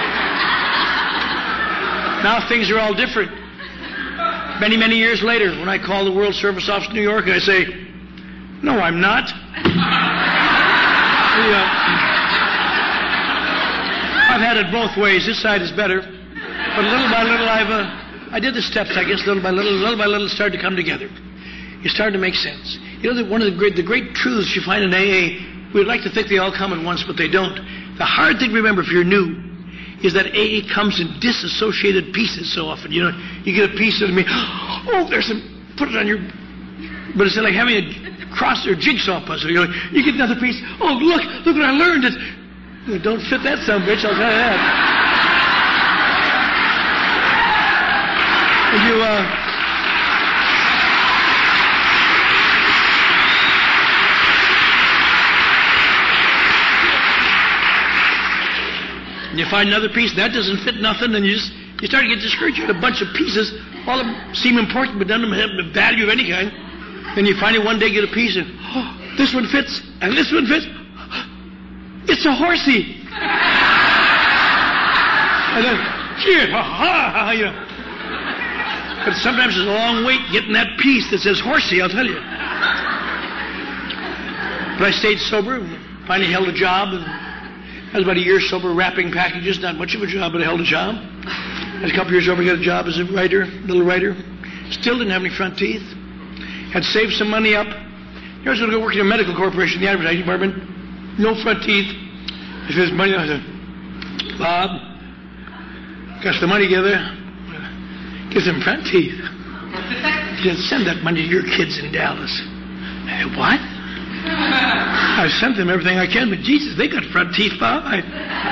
Now things are all different. Many, many years later, when I call the World Service Office in New York, I say, no, I'm not. the, uh, I've had it both ways. This side is better. But little by little, I've, uh, I did the steps, I guess, little by little, little by little, started to come together. It started to make sense. You know, one of the great, the great truths you find in A A, we'd like to think they all come at once, but they don't. The hard thing to remember if you're new is that A A comes in disassociated pieces so often. You know, you get a piece of me, oh, there's some, put it on your, but it's like having a cross or jigsaw puzzle. You know, you get another piece, oh, look, look what I learned. It, don't fit that son of a bitch, I'll tell you that. You, uh, you find another piece, that doesn't fit nothing, and you just, you start to get discouraged. You get a bunch of pieces, all of them seem important, but none of them have a value of any kind. Then you finally one day get a piece, and, oh, this one fits, and this one fits. It's a horsey. And then, gee, ha, ha, ha, you know. But sometimes there's a long wait getting that piece that says horsey, I'll tell you. But I stayed sober, finally held a job, and I was about a year sober wrapping packages, not much of a job, but I held a job. I was a couple years over, got a job as a writer, little writer. Still didn't have any front teeth. Had saved some money up. I was going to go work in a medical corporation, the advertising department. No front teeth. I said, money. I said, Bob, got the money together. Get some front teeth. He said, send that money to your kids in Dallas. I said, what? I sent them everything I can, but Jesus, they got front teeth, Bob. I,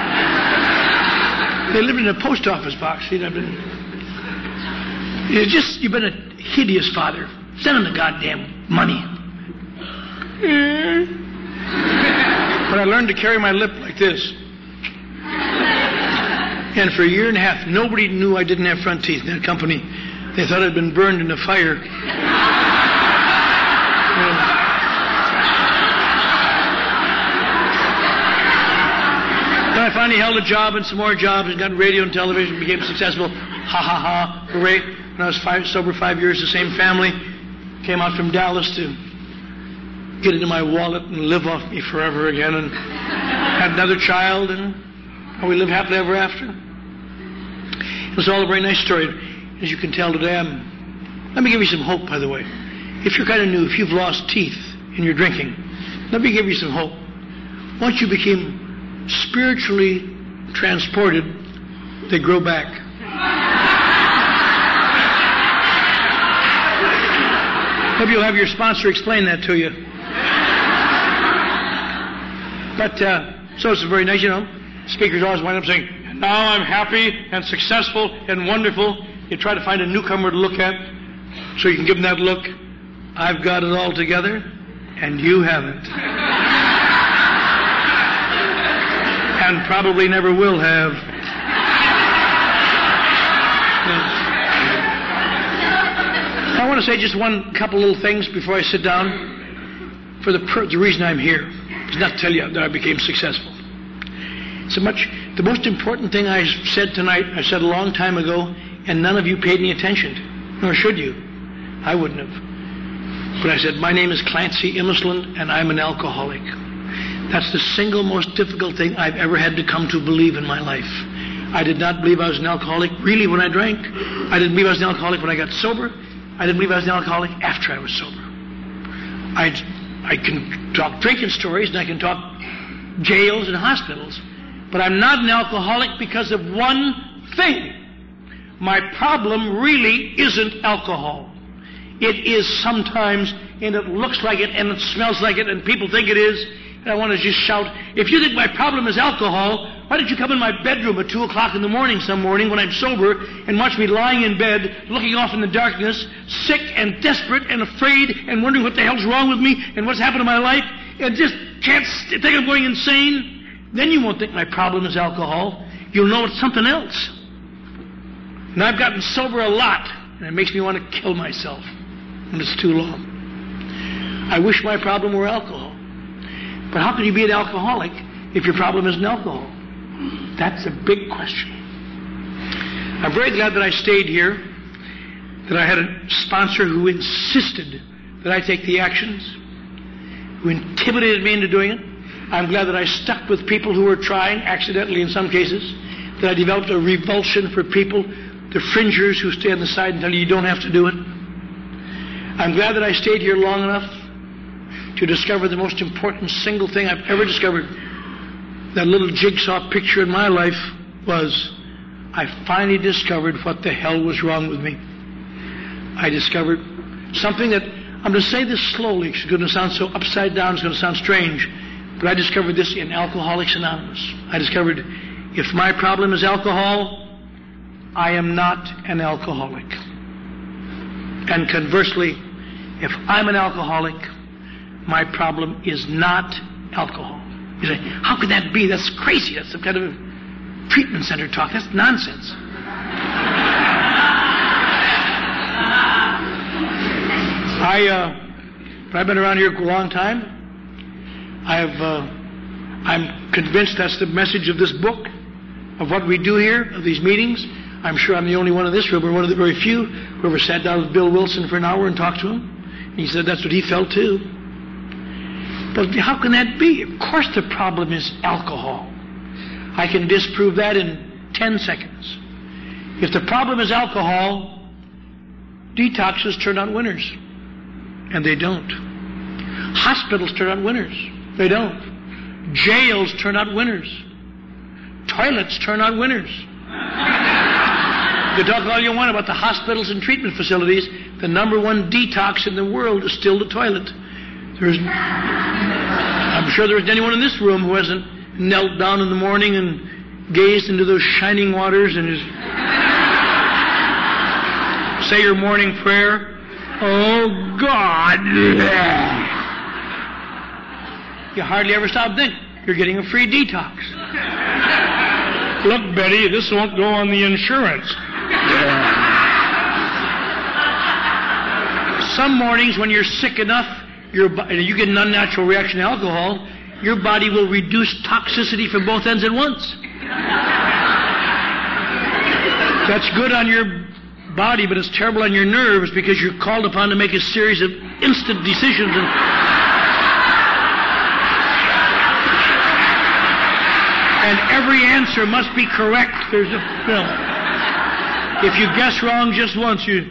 they lived in a post office box. See, I've been. You just, you've been a hideous father. Send them the goddamn money. But I learned to carry my lip like this. And for a year and a half, nobody knew I didn't have front teeth in that company. They thought I'd been burned in a fire. You know. Then I finally held a job and some more jobs and got radio and television, became successful. Ha ha ha, hooray. When I was five, sober five years, the same family. Came out from Dallas to get into my wallet and live off me forever again. And had another child, and we live happily ever after. It was all a very nice story. As you can tell today, I'm... Let me give you some hope, by the way. If you're kind of new, if you've lost teeth in your drinking, let me give you some hope. Once you became spiritually transported, they grow back. Maybe you'll have your sponsor explain that to you. But, uh, so it's very nice, you know. Speakers always wind up saying, now I'm happy and successful and wonderful. You try to find a newcomer to look at so you can give them that look. I've got it all together, and you haven't. And probably never will have. I want to say just one couple little things before I sit down. For the, per- the reason I'm here is not to tell you that I became successful. So much. The most important thing I said tonight, I said a long time ago, and none of you paid any attention to, nor should you. I wouldn't have. But I said, my name is Clancy Immisland, and I'm an alcoholic. That's the single most difficult thing I've ever had to come to believe in my life. I did not believe I was an alcoholic really when I drank. I didn't believe I was an alcoholic when I got sober. I didn't believe I was an alcoholic after I was sober. I, I can talk drinking stories and I can talk jails and hospitals, but I'm not an alcoholic because of one thing. My problem really isn't alcohol. It is sometimes, and it looks like it, and it smells like it, and people think it is. And I want to just shout, if you think my problem is alcohol, why don't you come in my bedroom at two o'clock in the morning some morning when I'm sober and watch me lying in bed, looking off in the darkness, sick and desperate and afraid and wondering what the hell's wrong with me and what's happened to my life, and just can't st- think I'm going insane? Then you won't think my problem is alcohol. You'll know it's something else. And I've gotten sober a lot, and it makes me want to kill myself when it's too long. I wish my problem were alcohol. But how can you be an alcoholic if your problem isn't alcohol? That's a big question. I'm very glad that I stayed here, that I had a sponsor who insisted that I take the actions, who intimidated me into doing it. I'm glad that I stuck with people who were trying, accidentally in some cases, that I developed a revulsion for people, the fringers who stay on the side and tell you you don't have to do it. I'm glad that I stayed here long enough to discover the most important single thing I've ever discovered. That little jigsaw picture in my life was, I finally discovered what the hell was wrong with me. I discovered something that, I'm going to say this slowly, it's going to sound so upside down, it's going to sound strange, but I discovered this in Alcoholics Anonymous. I discovered, if my problem is alcohol, I am not an alcoholic. And conversely, if I'm an alcoholic, my problem is not alcohol. You say, how could that be? That's crazy. That's some kind of treatment center talk. That's nonsense. I, uh, I've been around here for a long time. I've, uh, I'm convinced that's the message of this book, of what we do here, of these meetings. I'm sure I'm the only one in this room, or one of the very few, who ever sat down with Bill Wilson for an hour and talked to him. And he said that's what he felt too. But how can that be? Of course the problem is alcohol. I can disprove that in ten seconds. If the problem is alcohol, detoxes turn out winners. And they don't. Hospitals turn out winners. They don't. Jails turn out winners. Toilets turn out winners. You talk all you want about the hospitals and treatment facilities, the number one detox in the world is still the toilet. There's, I'm sure there isn't anyone in this room who hasn't knelt down in the morning and gazed into those shining waters and just say your morning prayer. Oh, God. You hardly ever stop thinking. You're getting a free detox. Look, Betty, this won't go on the insurance. Some mornings when you're sick enough, Your, you get an unnatural reaction to alcohol, your body will reduce toxicity from both ends at once. That's good on your body, but it's terrible on your nerves because you're called upon to make a series of instant decisions. And, and every answer must be correct. There's a, you know, if you guess wrong just once, you...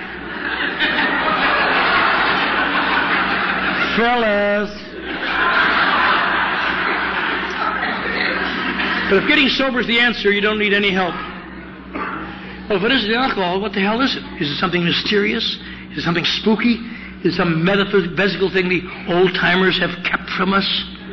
Fellas. But if getting sober is the answer, you don't need any help. Well, if it isn't alcohol, what the hell is it? Is it something mysterious? Is it something spooky? Is it some metaphysical thing the old-timers have kept from us?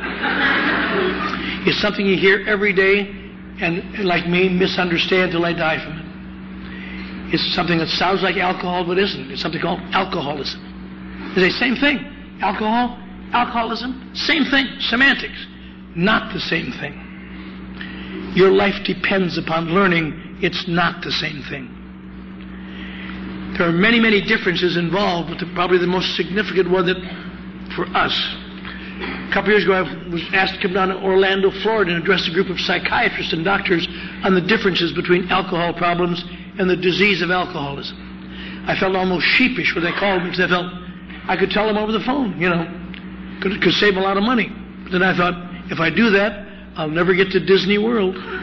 It's something you hear every day and, like me, misunderstand till I die from it. It's something that sounds like alcohol but isn't. It's something called alcoholism. It's the same thing. Alcohol, alcoholism, same thing, semantics. Not the same thing. Your life depends upon learning it's not the same thing. There are many, many differences involved, but the, probably the most significant one that, for us, a couple years ago I was asked to come down to Orlando, Florida and address a group of psychiatrists and doctors on the differences between alcohol problems and the disease of alcoholism. I felt almost sheepish when they called me because I felt I could tell them over the phone, you know, could, could save a lot of money. But then I thought, if I do that, I'll never get to Disney World. So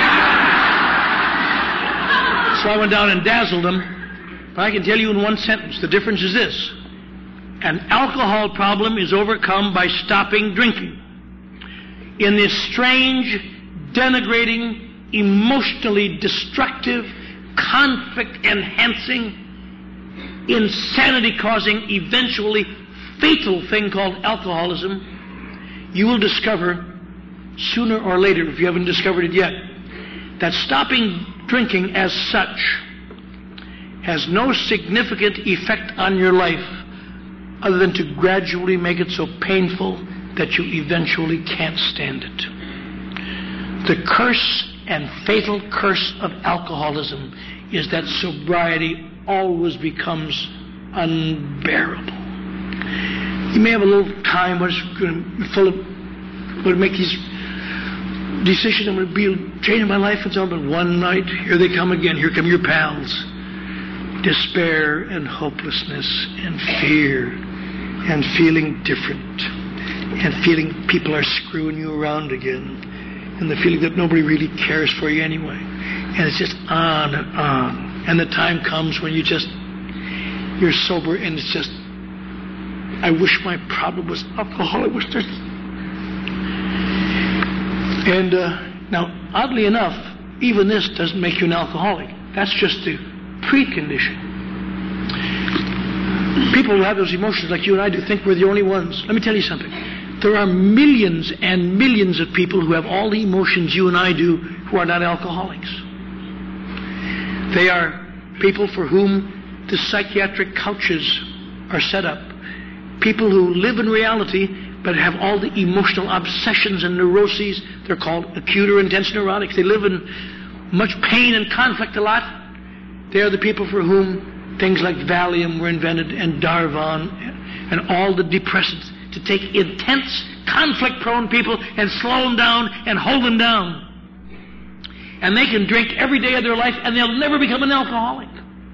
I went down and dazzled them. But I can tell you in one sentence, the difference is this. An alcohol problem is overcome by stopping drinking. In this strange, denigrating, emotionally destructive, conflict-enhancing, insanity-causing, eventually fatal thing called alcoholism, you will discover sooner or later, if you haven't discovered it yet, that stopping drinking as such has no significant effect on your life other than to gradually make it so painful that you eventually can't stand it. The curse and fatal curse of alcoholism is that sobriety always becomes unbearable. You may have a little time when it's going to be full of, going to make these decisions, I'm going to be changing my life and so on, but one night, here they come again, here come your pals. Despair and hopelessness and fear and feeling different and feeling people are screwing you around again and the feeling that nobody really cares for you anyway. And it's just on and on. And the time comes when you just, you're sober and it's just, I wish my problem was alcohol. I wish there's... And uh, now, oddly enough, even this doesn't make you an alcoholic. That's just the precondition. People who have those emotions like you and I do think we're the only ones. Let me tell you something. There are millions and millions of people who have all the emotions you and I do who are not alcoholics. They are people for whom the psychiatric couches are set up. People who live in reality but have all the emotional obsessions and neuroses. They're called acute or intense neurotics. They live in much pain and conflict a lot. They are the people for whom things like Valium were invented and Darvon and all the depressants to take intense, conflict-prone people and slow them down and hold them down. And they can drink every day of their life and they'll never become an alcoholic.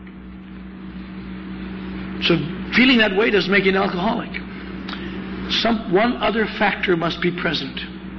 So feeling that way doesn't make you an alcoholic. Some, one other factor must be present.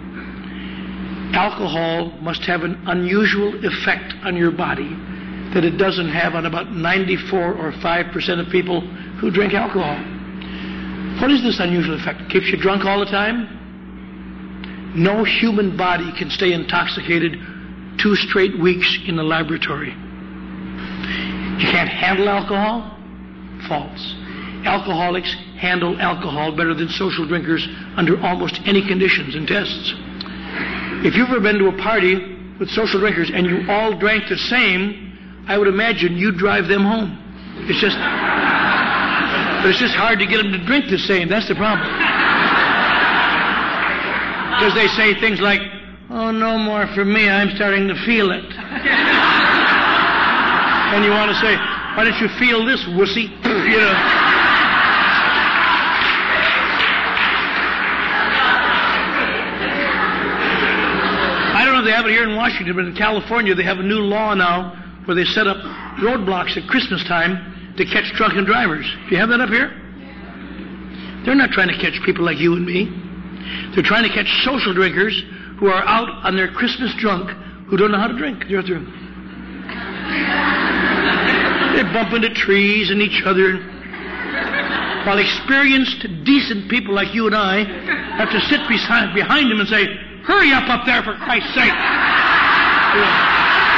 Alcohol must have an unusual effect on your body that it doesn't have on about ninety-four or five percent of people who drink alcohol. What is this unusual effect? It keeps you drunk all the time? No human body can stay intoxicated two straight weeks in the laboratory. You can't handle alcohol? False. Alcoholics handle alcohol better than social drinkers under almost any conditions and tests. If you've ever been to a party with social drinkers and you all drank the same, I would imagine you'd drive them home. It's just, but it's just hard to get them to drink the same. That's the problem. Because they say things like, "Oh, no more for me. I'm starting to feel it." And you want to say, "Why don't you feel this, wussy?" You know. I don't know if they have it here in Washington, but in California they have a new law now where they set up roadblocks at Christmas time to catch drunken drivers. Do you have that up here? They're not trying to catch people like you and me. They're trying to catch social drinkers who are out on their Christmas drunk who don't know how to drink. They're through. They bump into trees and each other. While experienced, decent people like you and I have to sit beside, behind them and say, "Hurry up up there, for Christ's sake." Yeah.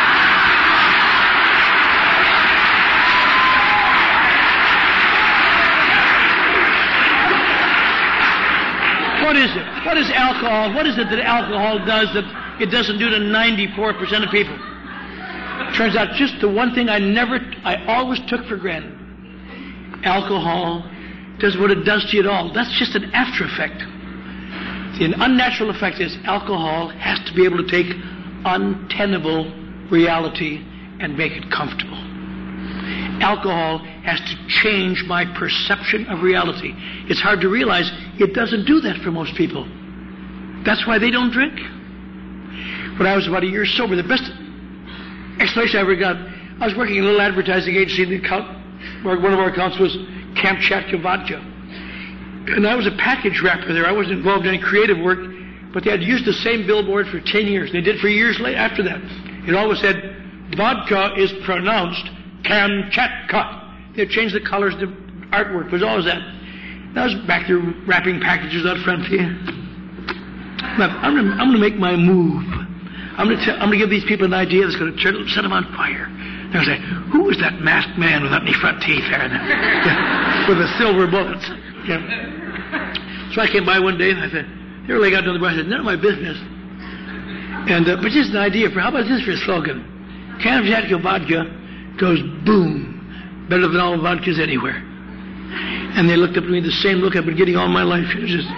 What is it? What is alcohol? What is it that alcohol does that it doesn't do to ninety-four percent of people? Turns out just the one thing I never, I always took for granted. Alcohol does what it does to you at all. That's just an after effect. The unnatural effect is alcohol has to be able to take untenable reality and make it comfortable. Alcohol has to change my perception of reality. It's hard to realize it doesn't do that for most people. That's why they don't drink. When I was about a year sober, the best explanation I ever got, I was working in a little advertising agency, and the account, one of our accounts was Kamchatka Vodka. And I was a package wrapper there. I wasn't involved in any creative work, But they had used the same billboard for ten years. They did for years later after that. It always said, vodka is pronounced Kamchatka. They had changed the colors, the artwork. It was always that. And I was back there wrapping packages out front here. But I'm going I'm to make my move. I'm going to I'm going to give these people an idea that's going to turn, set them on fire. They're going to say, who is that masked man without any front teeth there? Yeah, with the silver bullets. Yeah. So I came by one day and I said, they were laying out on the brush. I said, none of my business. And uh, but just an idea for, how about this for a slogan? Kamchatka vodka goes boom, better than all vodkas anywhere. And they looked up at me the same look I've been getting all my life. It was just.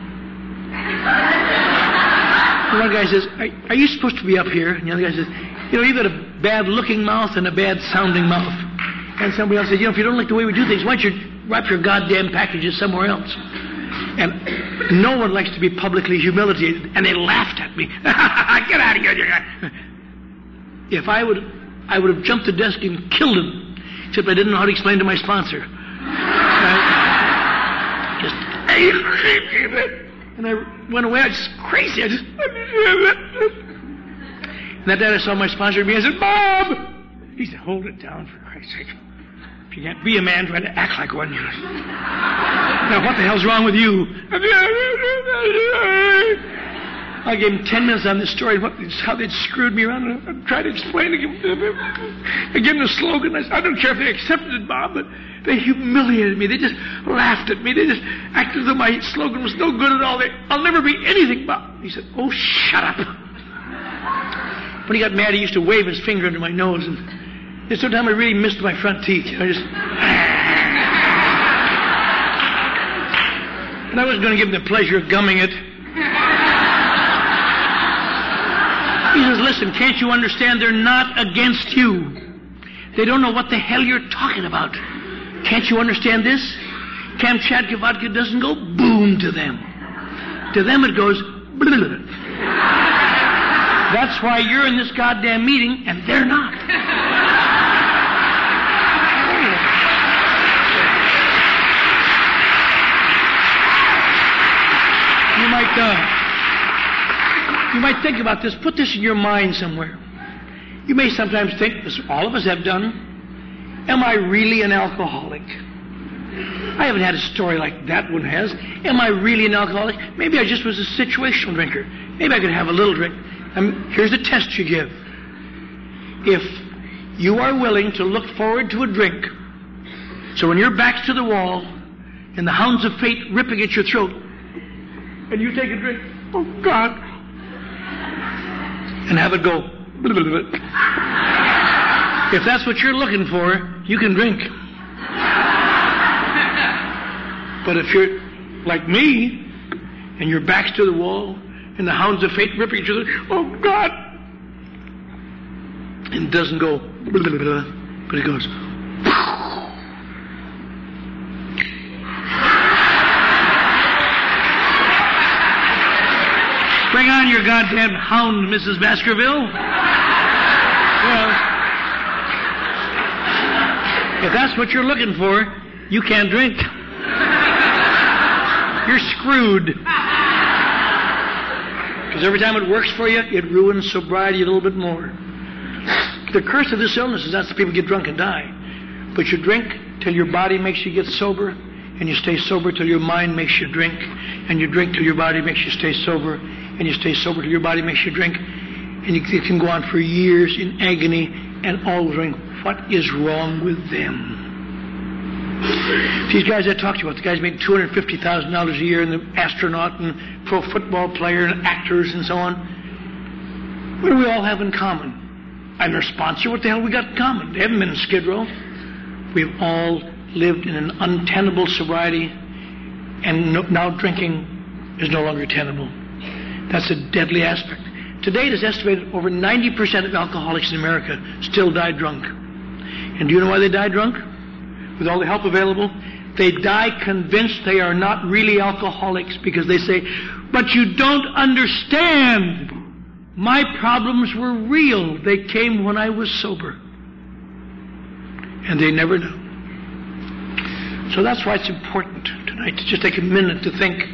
And one guy says, are, are you supposed to be up here? And the other guy says, you know, you've got a bad-looking mouth and a bad-sounding mouth. And somebody else said, you know, if you don't like the way we do things, why don't you wrap your goddamn packages somewhere else? And no one likes to be publicly humiliated. And they laughed at me. Get out of here. If I would, I would have jumped the desk and killed him, except I didn't know how to explain to my sponsor. Right? Just, and I went away. I was just crazy. I just. And that night I saw my sponsor and I said, Bob! He said, hold it down, for Christ's sake. If you can't be a man, try to act like one. Now, what the hell's wrong with you? I gave him ten minutes on this story, what, how they'd screwed me around. I tried to explain to him. I gave him the slogan. I said, I don't care if they accepted it, Bob, but they humiliated me. They just laughed at me. They just acted as though my slogan was no good at all. They, I'll never be anything, Bob. He said, oh, shut up. When he got mad, he used to wave his finger under my nose. And And sometimes I really missed my front teeth. I just. And I wasn't going to give him the pleasure of gumming it. He says, listen, can't you understand they're not against you? They don't know what the hell you're talking about. Can't you understand this? Kamchatka vodka doesn't go boom to them. To them it goes blah. That's why you're in this goddamn meeting and they're not. You might, uh, you might think about this. Put this in your mind somewhere. You may sometimes think, as all of us have done, am I really an alcoholic? I haven't had a story like that one has. Am I really an alcoholic? Maybe I just was a situational drinker. Maybe I could have a little drink. Um, here's the test you give. If you are willing to look forward to a drink, so when your back's to the wall and the hounds of fate ripping at your throat, and you take a drink, oh God, and have it go. If that's what you're looking for, you can drink. But if you're like me, and your back's to the wall, and the hounds of fate ripping each other, oh God, and it doesn't go, but it goes. Bring on your goddamn hound, Missus Baskerville. Well, if that's what you're looking for, you can't drink. You're screwed. Because every time it works for you, it ruins sobriety a little bit more. The curse of this illness is not that people get drunk and die. But you drink till your body makes you get sober, and you stay sober till your mind makes you drink, and you drink till your body makes you stay sober, and you stay sober till your body makes you drink, and you, it can go on for years in agony, and all wondering, what is wrong with them? These guys I talked to you about, the guys made two hundred fifty thousand dollars a year, and the astronaut and pro football player and actors and so on. What do we all have in common? I'm their sponsor. What the hell we got in common? They haven't been in Skid Row. We've all lived in an untenable sobriety, and no, now drinking is no longer tenable. That's a deadly aspect. Today it is estimated over ninety percent of alcoholics in America still die drunk. And do you know why they die drunk? With all the help available, they die convinced they are not really alcoholics, because they say, but you don't understand. My problems were real. They came when I was sober. And they never know. So that's why it's important tonight to just take a minute to think,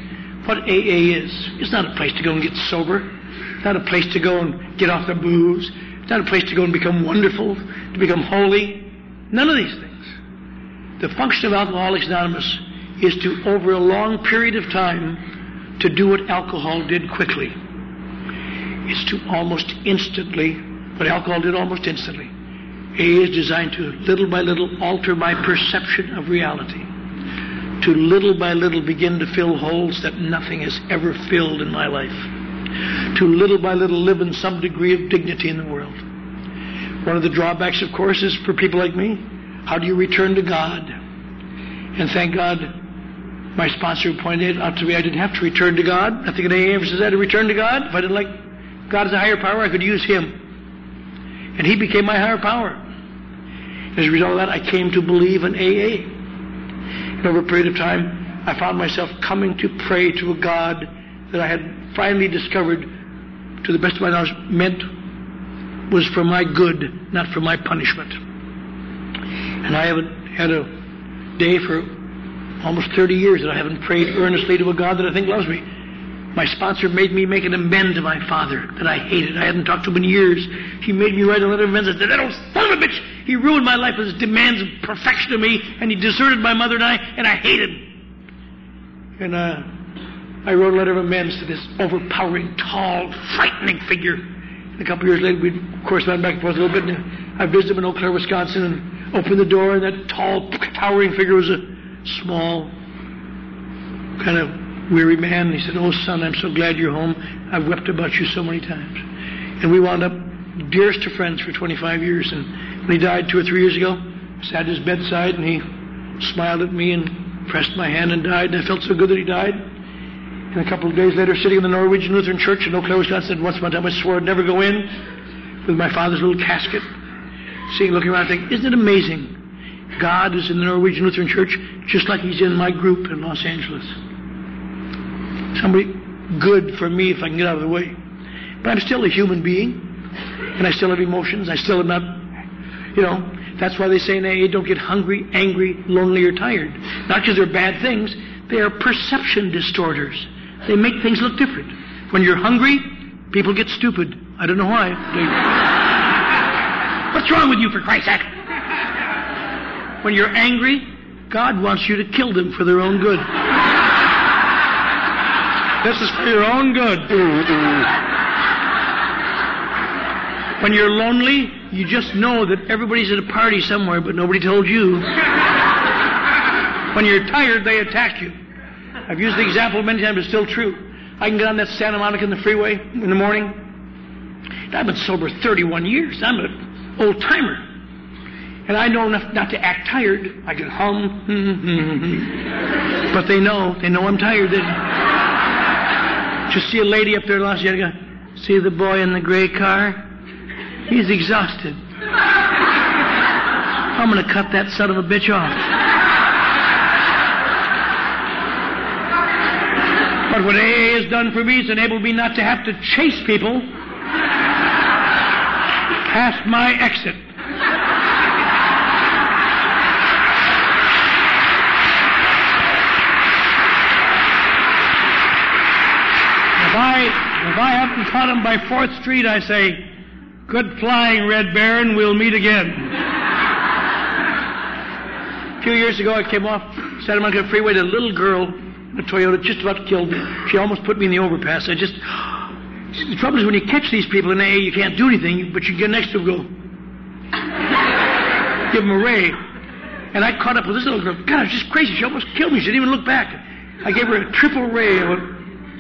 what A A is. It's not a place to go and get sober. It's not a place to go and get off the booze. It's not a place to go and become wonderful, to become holy. None of these things. The function of Alcoholics Anonymous is to, over a long period of time, to do what alcohol did quickly. It's to almost instantly, what alcohol did almost instantly. A A is designed to, little by little, alter my perception of reality. To little by little begin to fill holes that nothing has ever filled in my life. To little by little live in some degree of dignity in the world. One of the drawbacks, of course, is for people like me, how do you return to God? And thank God, my sponsor pointed out to me I didn't have to return to God. Nothing in A A ever says I had to return to God. If I didn't like God as a higher power, I could use Him. And He became my higher power. As a result of that, I came to believe in A A. And over a period of time, I found myself coming to pray to a God that I had finally discovered, to the best of my knowledge, meant was for my good, not for my punishment. And I haven't had a day for almost thirty years that I haven't prayed earnestly to a God that I think loves me. My sponsor made me make an amend to my father that I hated. I hadn't talked to him in years. He made me write a letter of amends. I said, that old son of a bitch, he ruined my life with his demands of perfection of me, and he deserted my mother and I, and I hate him. And uh, I wrote a letter of amends to this overpowering, tall, frightening figure. And a couple of years later, we corresponded back and forth a little bit, and I visited him in Eau Claire, Wisconsin, and opened the door, and that tall, towering figure was a small, kind of weary man. He said, oh, son, I'm so glad you're home. I've wept about you so many times. And we wound up dearest of friends for twenty-five years. And when he died two or three years ago, I sat at his bedside, and he smiled at me and pressed my hand and died. And I felt so good that he died. And a couple of days later, sitting in the Norwegian Lutheran Church in Eau Claire, Wisconsin, once upon a time I swore I'd never go in, with my father's little casket, seeing, looking around, thinking, isn't it amazing? God is in the Norwegian Lutheran Church just like He's in my group in Los Angeles. Somebody good for me if I can get out of the way. But I'm still a human being, and I still have emotions. I still am not, you know, that's why they say in A A, don't get hungry, angry, lonely, or tired. Not because they're bad things. They are perception distorters. They make things look different. When you're hungry, people get stupid. I don't know why. They, what's wrong with you, for Christ's sake? When you're angry, God wants you to kill them for their own good. This is for your own good. When you're lonely, you just know that everybody's at a party somewhere, but nobody told you. When you're tired, they attack you. I've used the example many times, it's still true. I can get on that Santa Monica in the freeway in the morning. I've been sober thirty-one years. I'm an old-timer. And I know enough not to act tired. I can hum. But they know. They know I'm tired. They, just see a lady up there in Los Angeles. See the boy in the gray car? He's exhausted. I'm going to cut that son of a bitch off. But what A A has done for me is enabled me not to have to chase people past my exit. If I, if I haven't caught him by fourth Street, I say, good flying, Red Baron, we'll meet again. A few years ago, I came off Santa Monica Freeway to a little girl, a Toyota, just about killed me. She almost put me in the overpass. I just... The trouble is when you catch these people in A A, you can't do anything, but you get next to them and go, give them a ray. And I caught up with this little girl. God, it's just crazy. She almost killed me. She didn't even look back. I gave her a triple ray. I went...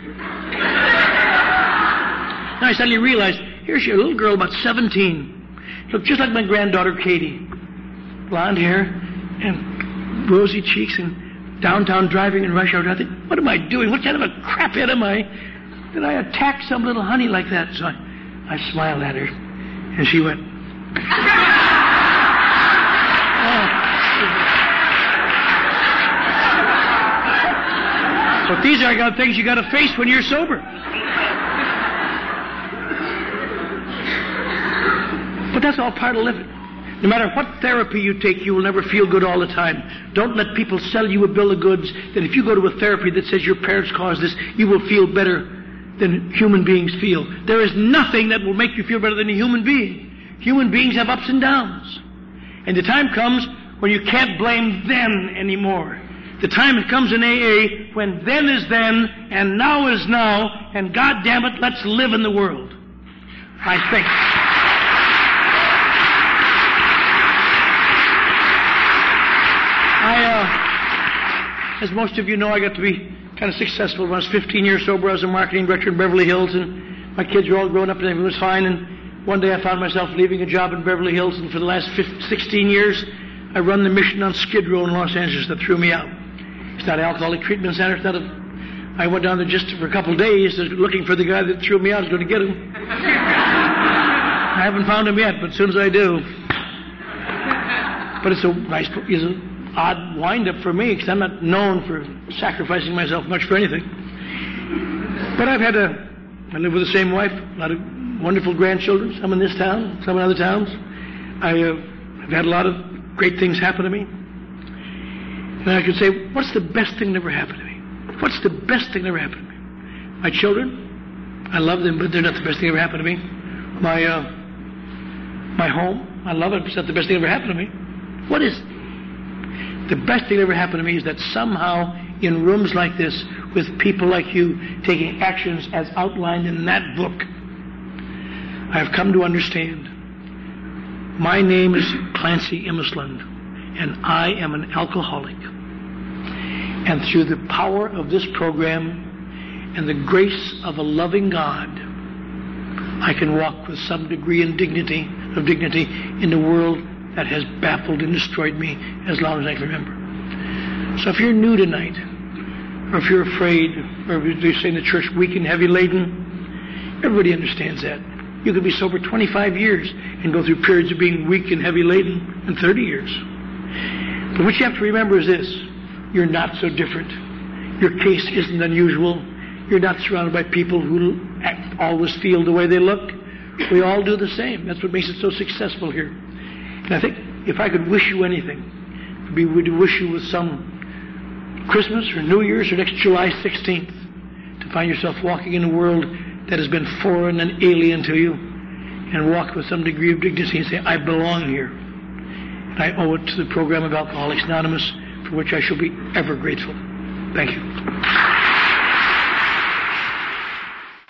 Now I suddenly realized, here's a little girl about seventeen. Looked just like my granddaughter Katie. Blonde hair and rosy cheeks and downtown driving in rush hour. I think, what am I doing? What kind of a craphead am I that I attack some little honey like that? So I, I smiled at her, and she went. oh. But these are the things you got to face when you're sober. But that's all part of living. No matter what therapy you take, you will never feel good all the time. Don't let people sell you a bill of goods that if you go to a therapy that says your parents caused this, you will feel better than human beings feel. There is nothing that will make you feel better than a human being. Human beings have ups and downs. And the time comes when you can't blame them anymore. The time comes in A A when then is then and now is now, and God damn it, let's live in the world. I think. I, uh, as most of you know, I got to be kind of successful when I was fifteen years sober. I was a marketing director in Beverly Hills, and my kids were all grown up and everything was fine. And one day I found myself leaving a job in Beverly Hills, and for the last sixteen years, I run the mission on Skid Row in Los Angeles that threw me out. It's not an alcoholic treatment center. It's not a, I went down there just for a couple of days looking for the guy that threw me out. I was going to get him. I haven't found him yet, but as soon as I do. But it's a nice, it's an odd wind-up for me, because I'm not known for sacrificing myself much for anything. But I've had a, I live with the same wife, a lot of wonderful grandchildren, some in this town, some in other towns. I, uh, I've had a lot of great things happen to me. And I could say, what's the best thing that ever happened to me? What's the best thing that ever happened to me? My children, I love them, but they're not the best thing that ever happened to me. My, uh, my home, I love it, but it's not the best thing that ever happened to me. What is it? The best thing that ever happened to me is that somehow in rooms like this, with people like you taking actions as outlined in that book, I have come to understand. My name is Clancy Imislund, and I am an alcoholic. And through the power of this program and the grace of a loving God, I can walk with some degree of dignity, of dignity in a world that has baffled and destroyed me as long as I can remember. So if you're new tonight, or if you're afraid, or if they say in the church, weak and heavy laden, everybody understands that. You could be sober twenty-five years and go through periods of being weak and heavy laden in thirty years. But what you have to remember is this: you're not so different. Your case isn't unusual. You're not surrounded by people who act, always feel the way they look. We all do the same. That's what makes it so successful here. And I think if I could wish you anything, it would be to wish you with some Christmas or New Year's or next July sixteenth to find yourself walking in a world that has been foreign and alien to you, and walk with some degree of dignity and say, I belong here. And I owe it to the program of Alcoholics Anonymous, for which I shall be ever grateful. Thank you.